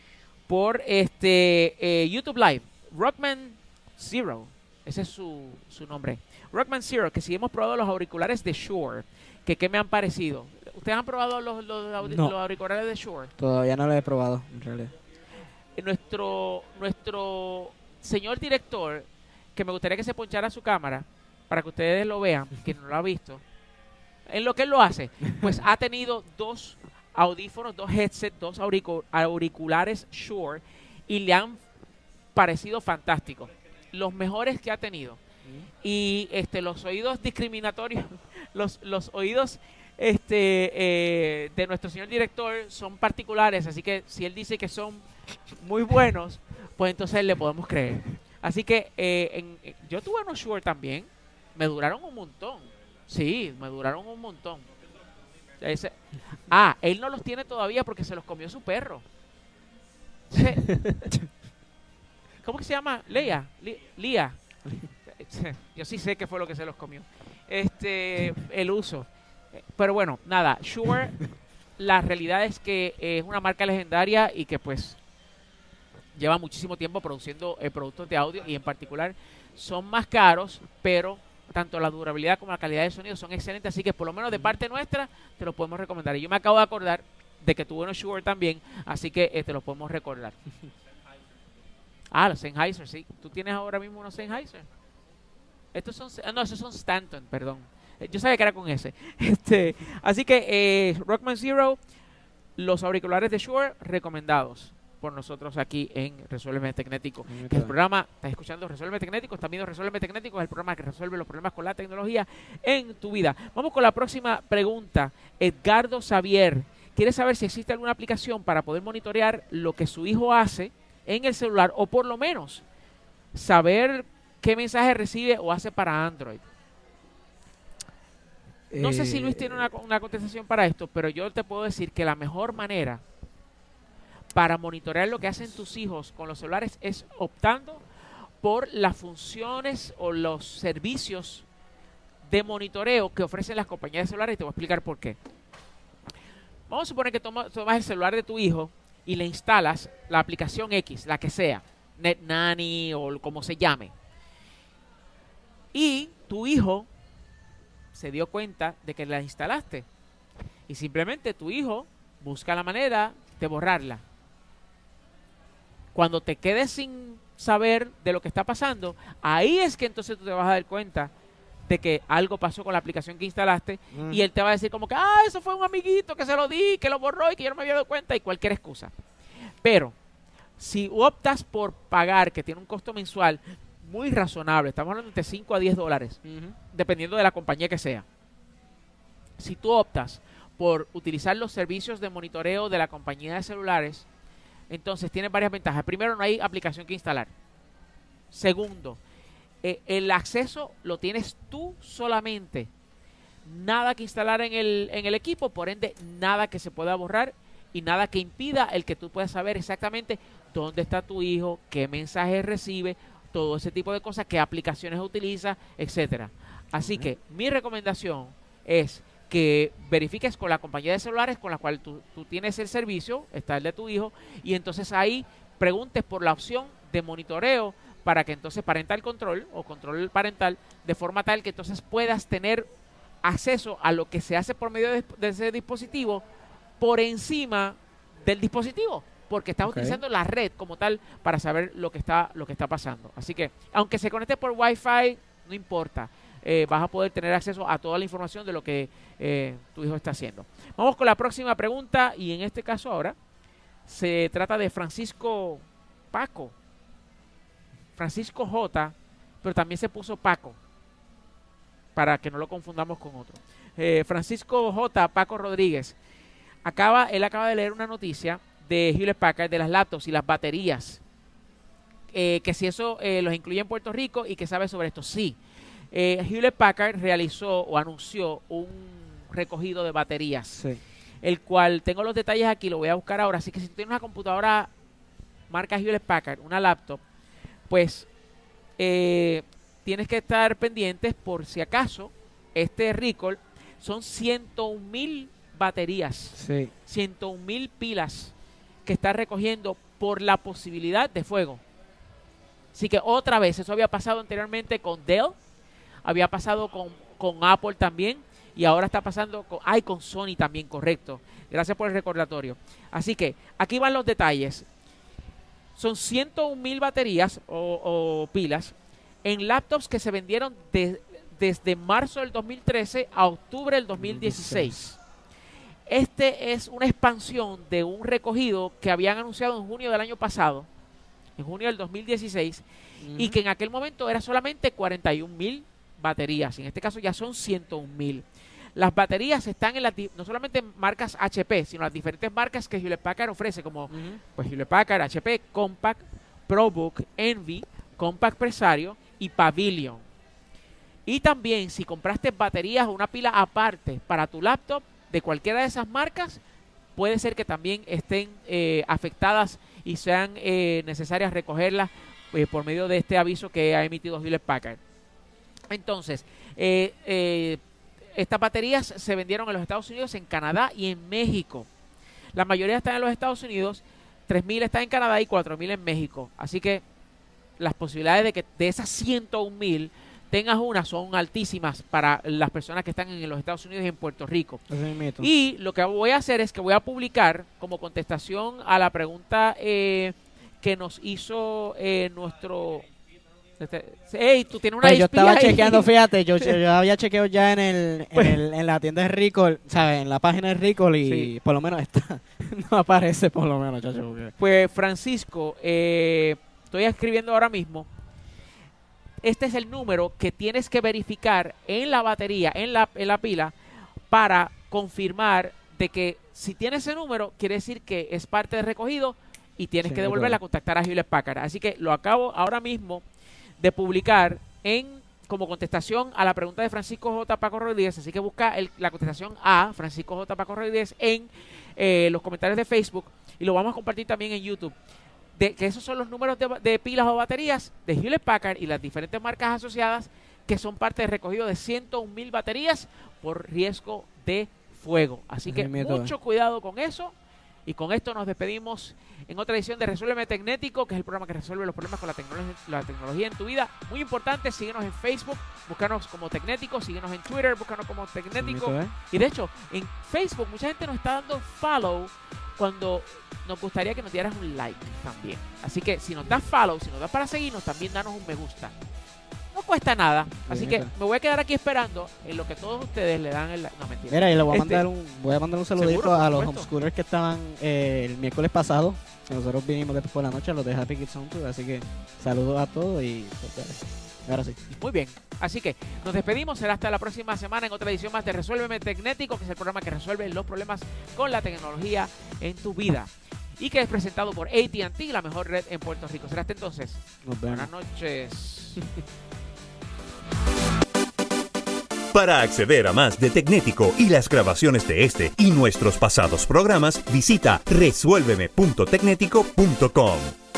por este eh, YouTube Live. Rockman Zero, ese es su, su nombre. Rockman Zero, que si hemos probado los auriculares de Shure, que qué me han parecido. ¿Ustedes han probado los, los, aur no. los auriculares de Shure? Todavía no los he probado, en realidad. Nuestro, nuestro señor director, que me gustaría que se ponchara su cámara para que ustedes lo vean, que no lo ha visto, en lo que él lo hace, pues ha tenido dos audífonos, dos headsets, dos auric auriculares Shure, y le han parecido fantásticos, los mejores que ha tenido. Y este los oídos discriminatorios, los, los oídos este eh, de nuestro señor director son particulares, así que si él dice que son muy buenos, pues entonces le podemos creer. Así que eh, en, eh, yo tuve unos Shure también, me duraron un montón. Sí, me duraron un montón. Ese, ah, él no los tiene todavía porque se los comió su perro. Se, ¿Cómo que se llama? Leia, Li, Lía. Yo sí sé qué fue lo que se los comió. Este, el uso. Pero bueno, nada, Shure, la realidad es que es una marca legendaria y que pues lleva muchísimo tiempo produciendo eh, productos de audio y en particular son más caros, pero tanto la durabilidad como la calidad de sonido son excelentes, así que por lo menos de parte nuestra te lo podemos recomendar. Y yo me acabo de acordar de que tuvo unos Shure también, así que eh, te lo podemos recordar. Ah, los Sennheiser, sí. ¿Tú tienes ahora mismo unos Sennheiser? Estos son, no, esos son Stanton, perdón. Yo sabía que era con ese. Este, así que eh, Rockman Zero, los auriculares de Shure recomendados por nosotros aquí en Resuélveme Tecnético. Que el programa, estás escuchando Resuélveme Tecnético, estás viendo Resuélveme Tecnético, es el programa que resuelve los problemas con la tecnología en tu vida. Vamos con la próxima pregunta. Edgardo Xavier quiere saber si existe alguna aplicación para poder monitorear lo que su hijo hace en el celular, o por lo menos saber qué mensaje recibe o hace para Android. No eh, sé si Luis tiene una, una contestación para esto, pero yo te puedo decir que la mejor manera para monitorear lo que hacen tus hijos con los celulares es optando por las funciones o los servicios de monitoreo que ofrecen las compañías de celulares, y te voy a explicar por qué. Vamos a suponer que tomas, tomas el celular de tu hijo y le instalas la aplicación X, la que sea, NetNanny o como se llame. Y tu hijo se dio cuenta de que la instalaste. Y simplemente tu hijo busca la manera de borrarla. Cuando te quedes sin saber de lo que está pasando, ahí es que entonces tú te vas a dar cuenta de que algo pasó con la aplicación que instalaste, mm. y él te va a decir como que, ah, eso fue un amiguito que se lo di, que lo borró y que yo no me había dado cuenta, y cualquier excusa. Pero si optas por pagar, que tiene un costo mensual muy razonable, estamos hablando de cinco a diez dólares, uh-huh. dependiendo de la compañía que sea. Si tú optas por utilizar los servicios de monitoreo de la compañía de celulares, entonces tienes varias ventajas. Primero, no hay aplicación que instalar. Segundo, eh, el acceso lo tienes tú solamente. Nada que instalar en el, en el equipo, por ende, nada que se pueda borrar y nada que impida el que tú puedas saber exactamente dónde está tu hijo, qué mensajes recibe, todo ese tipo de cosas, qué aplicaciones utiliza, etcétera. Así uh-huh. que mi recomendación es que verifiques con la compañía de celulares con la cual tú, tú tienes el servicio, está el de tu hijo, y entonces ahí preguntes por la opción de monitoreo para que entonces parental control o control parental, de forma tal que entonces puedas tener acceso a lo que se hace por medio de, de ese dispositivo por encima del dispositivo, porque estás okay. utilizando la red como tal para saber lo que está lo que está pasando. Así que, aunque se conecte por Wi-Fi, no importa. Eh, vas a poder tener acceso a toda la información de lo que eh, tu hijo está haciendo. Vamos con la próxima pregunta, y en este caso ahora se trata de Francisco Paco. Francisco J, pero también se puso Paco, para que no lo confundamos con otro. Eh, Francisco J. Paco Rodríguez. Acaba, él acaba de leer una noticia de Hewlett Packard de las laptops y las baterías. Eh, que si eso eh, los incluye en Puerto Rico y que sabe sobre esto. Sí. Eh, Hewlett Packard realizó o anunció un recogido de baterías, sí. el cual tengo los detalles aquí, lo voy a buscar ahora. Así que si tú tienes una computadora marca Hewlett Packard, una laptop, pues eh, tienes que estar pendientes por si acaso este recall son ciento un mil baterías, sí. ciento un mil pilas que está recogiendo por la posibilidad de fuego. Así que otra vez, eso había pasado anteriormente con Dell, había pasado con, con Apple también, y ahora está pasando con, ay, con Sony también, correcto. Gracias por el recordatorio. Así que aquí van los detalles. Son ciento un mil baterías o, o pilas en laptops que se vendieron de, desde marzo del dos mil trece a octubre del dos mil dieciséis. Este es una expansión de un recogido que habían anunciado en junio del año pasado, en junio del dos mil dieciséis, uh-huh. y que en aquel momento era solamente cuarenta y un mil baterías. En este caso ya son ciento un mil. Las baterías están en las, no solamente en marcas H P, sino las diferentes marcas que Hewlett Packard ofrece, como uh-huh. pues Hewlett Packard, H P, Compaq, ProBook, Envy, Compaq Presario y Pavilion. Y también, si compraste baterías o una pila aparte para tu laptop de cualquiera de esas marcas, puede ser que también estén eh, afectadas y sean eh, necesarias recogerlas eh, por medio de este aviso que ha emitido Hewlett Packard. Entonces, eh, eh, estas baterías se vendieron en los Estados Unidos, en Canadá y en México. La mayoría están en los Estados Unidos, tres mil están en Canadá y cuatro mil en México. Así que las posibilidades de que de esas ciento un mil tengas una son altísimas para las personas que están en los Estados Unidos y en Puerto Rico. Y lo que voy a hacer es que voy a publicar como contestación a la pregunta eh, que nos hizo eh, nuestro... Hey, tú tienes una pues yo estaba ahí. chequeando, fíjate, yo, yo había chequeado ya en el, en, el, en la tienda de Recall, ¿sabes? En la página de Recall y sí. por lo menos está, no aparece por lo menos, chacho. Pues Francisco, eh, estoy escribiendo ahora mismo. Este es el número que tienes que verificar en la batería, en la, en la pila, para confirmar de que si tiene ese número, quiere decir que es parte del recogido y tienes sí, que devolverla a contactar a Hewlett Packard. Así que lo acabo ahora mismo de publicar en como contestación a la pregunta de Francisco J. Paco Rodríguez. Así que busca el, la contestación a Francisco J. Paco Rodríguez en eh, los comentarios de Facebook y lo vamos a compartir también en YouTube. De, que esos son los números de, de pilas o baterías de Hewlett Packard y las diferentes marcas asociadas que son parte del recogido de ciento un mil baterías por riesgo de fuego. Así que mucho cuidado con eso. Y con esto nos despedimos en otra edición de Resuélveme Tecnético, que es el programa que resuelve los problemas con la tecnología, la tecnología en tu vida. Muy importante, síguenos en Facebook, búscanos como Tecnético, síguenos en Twitter, búscanos como Tecnético. ¿Eh? Y de hecho, en Facebook mucha gente nos está dando follow cuando nos gustaría que nos dieras un like también. Así que si nos das follow, si nos das para seguirnos, también danos un me gusta. No cuesta nada, así que me voy a quedar aquí esperando en lo que todos ustedes le dan el like. No, mentira. Mira, y le voy a mandar un, voy a mandar un saludito ¿Seguro, a los homeschoolers que estaban eh, el miércoles pasado. Nosotros vinimos después por la noche, los de Happy Kids Home Tour, así que saludos a todos y pues, ahora sí. Muy bien, así que nos despedimos, será hasta la próxima semana en otra edición más de Resuélveme Tecnético, que es el programa que resuelve los problemas con la tecnología en tu vida. Y que es presentado por A T and T, la mejor red en Puerto Rico. Será hasta entonces. Nos vemos. Buenas noches. Para acceder a más de Tecnético y las grabaciones de este y nuestros pasados programas, visita resuélveme punto tecnético punto com.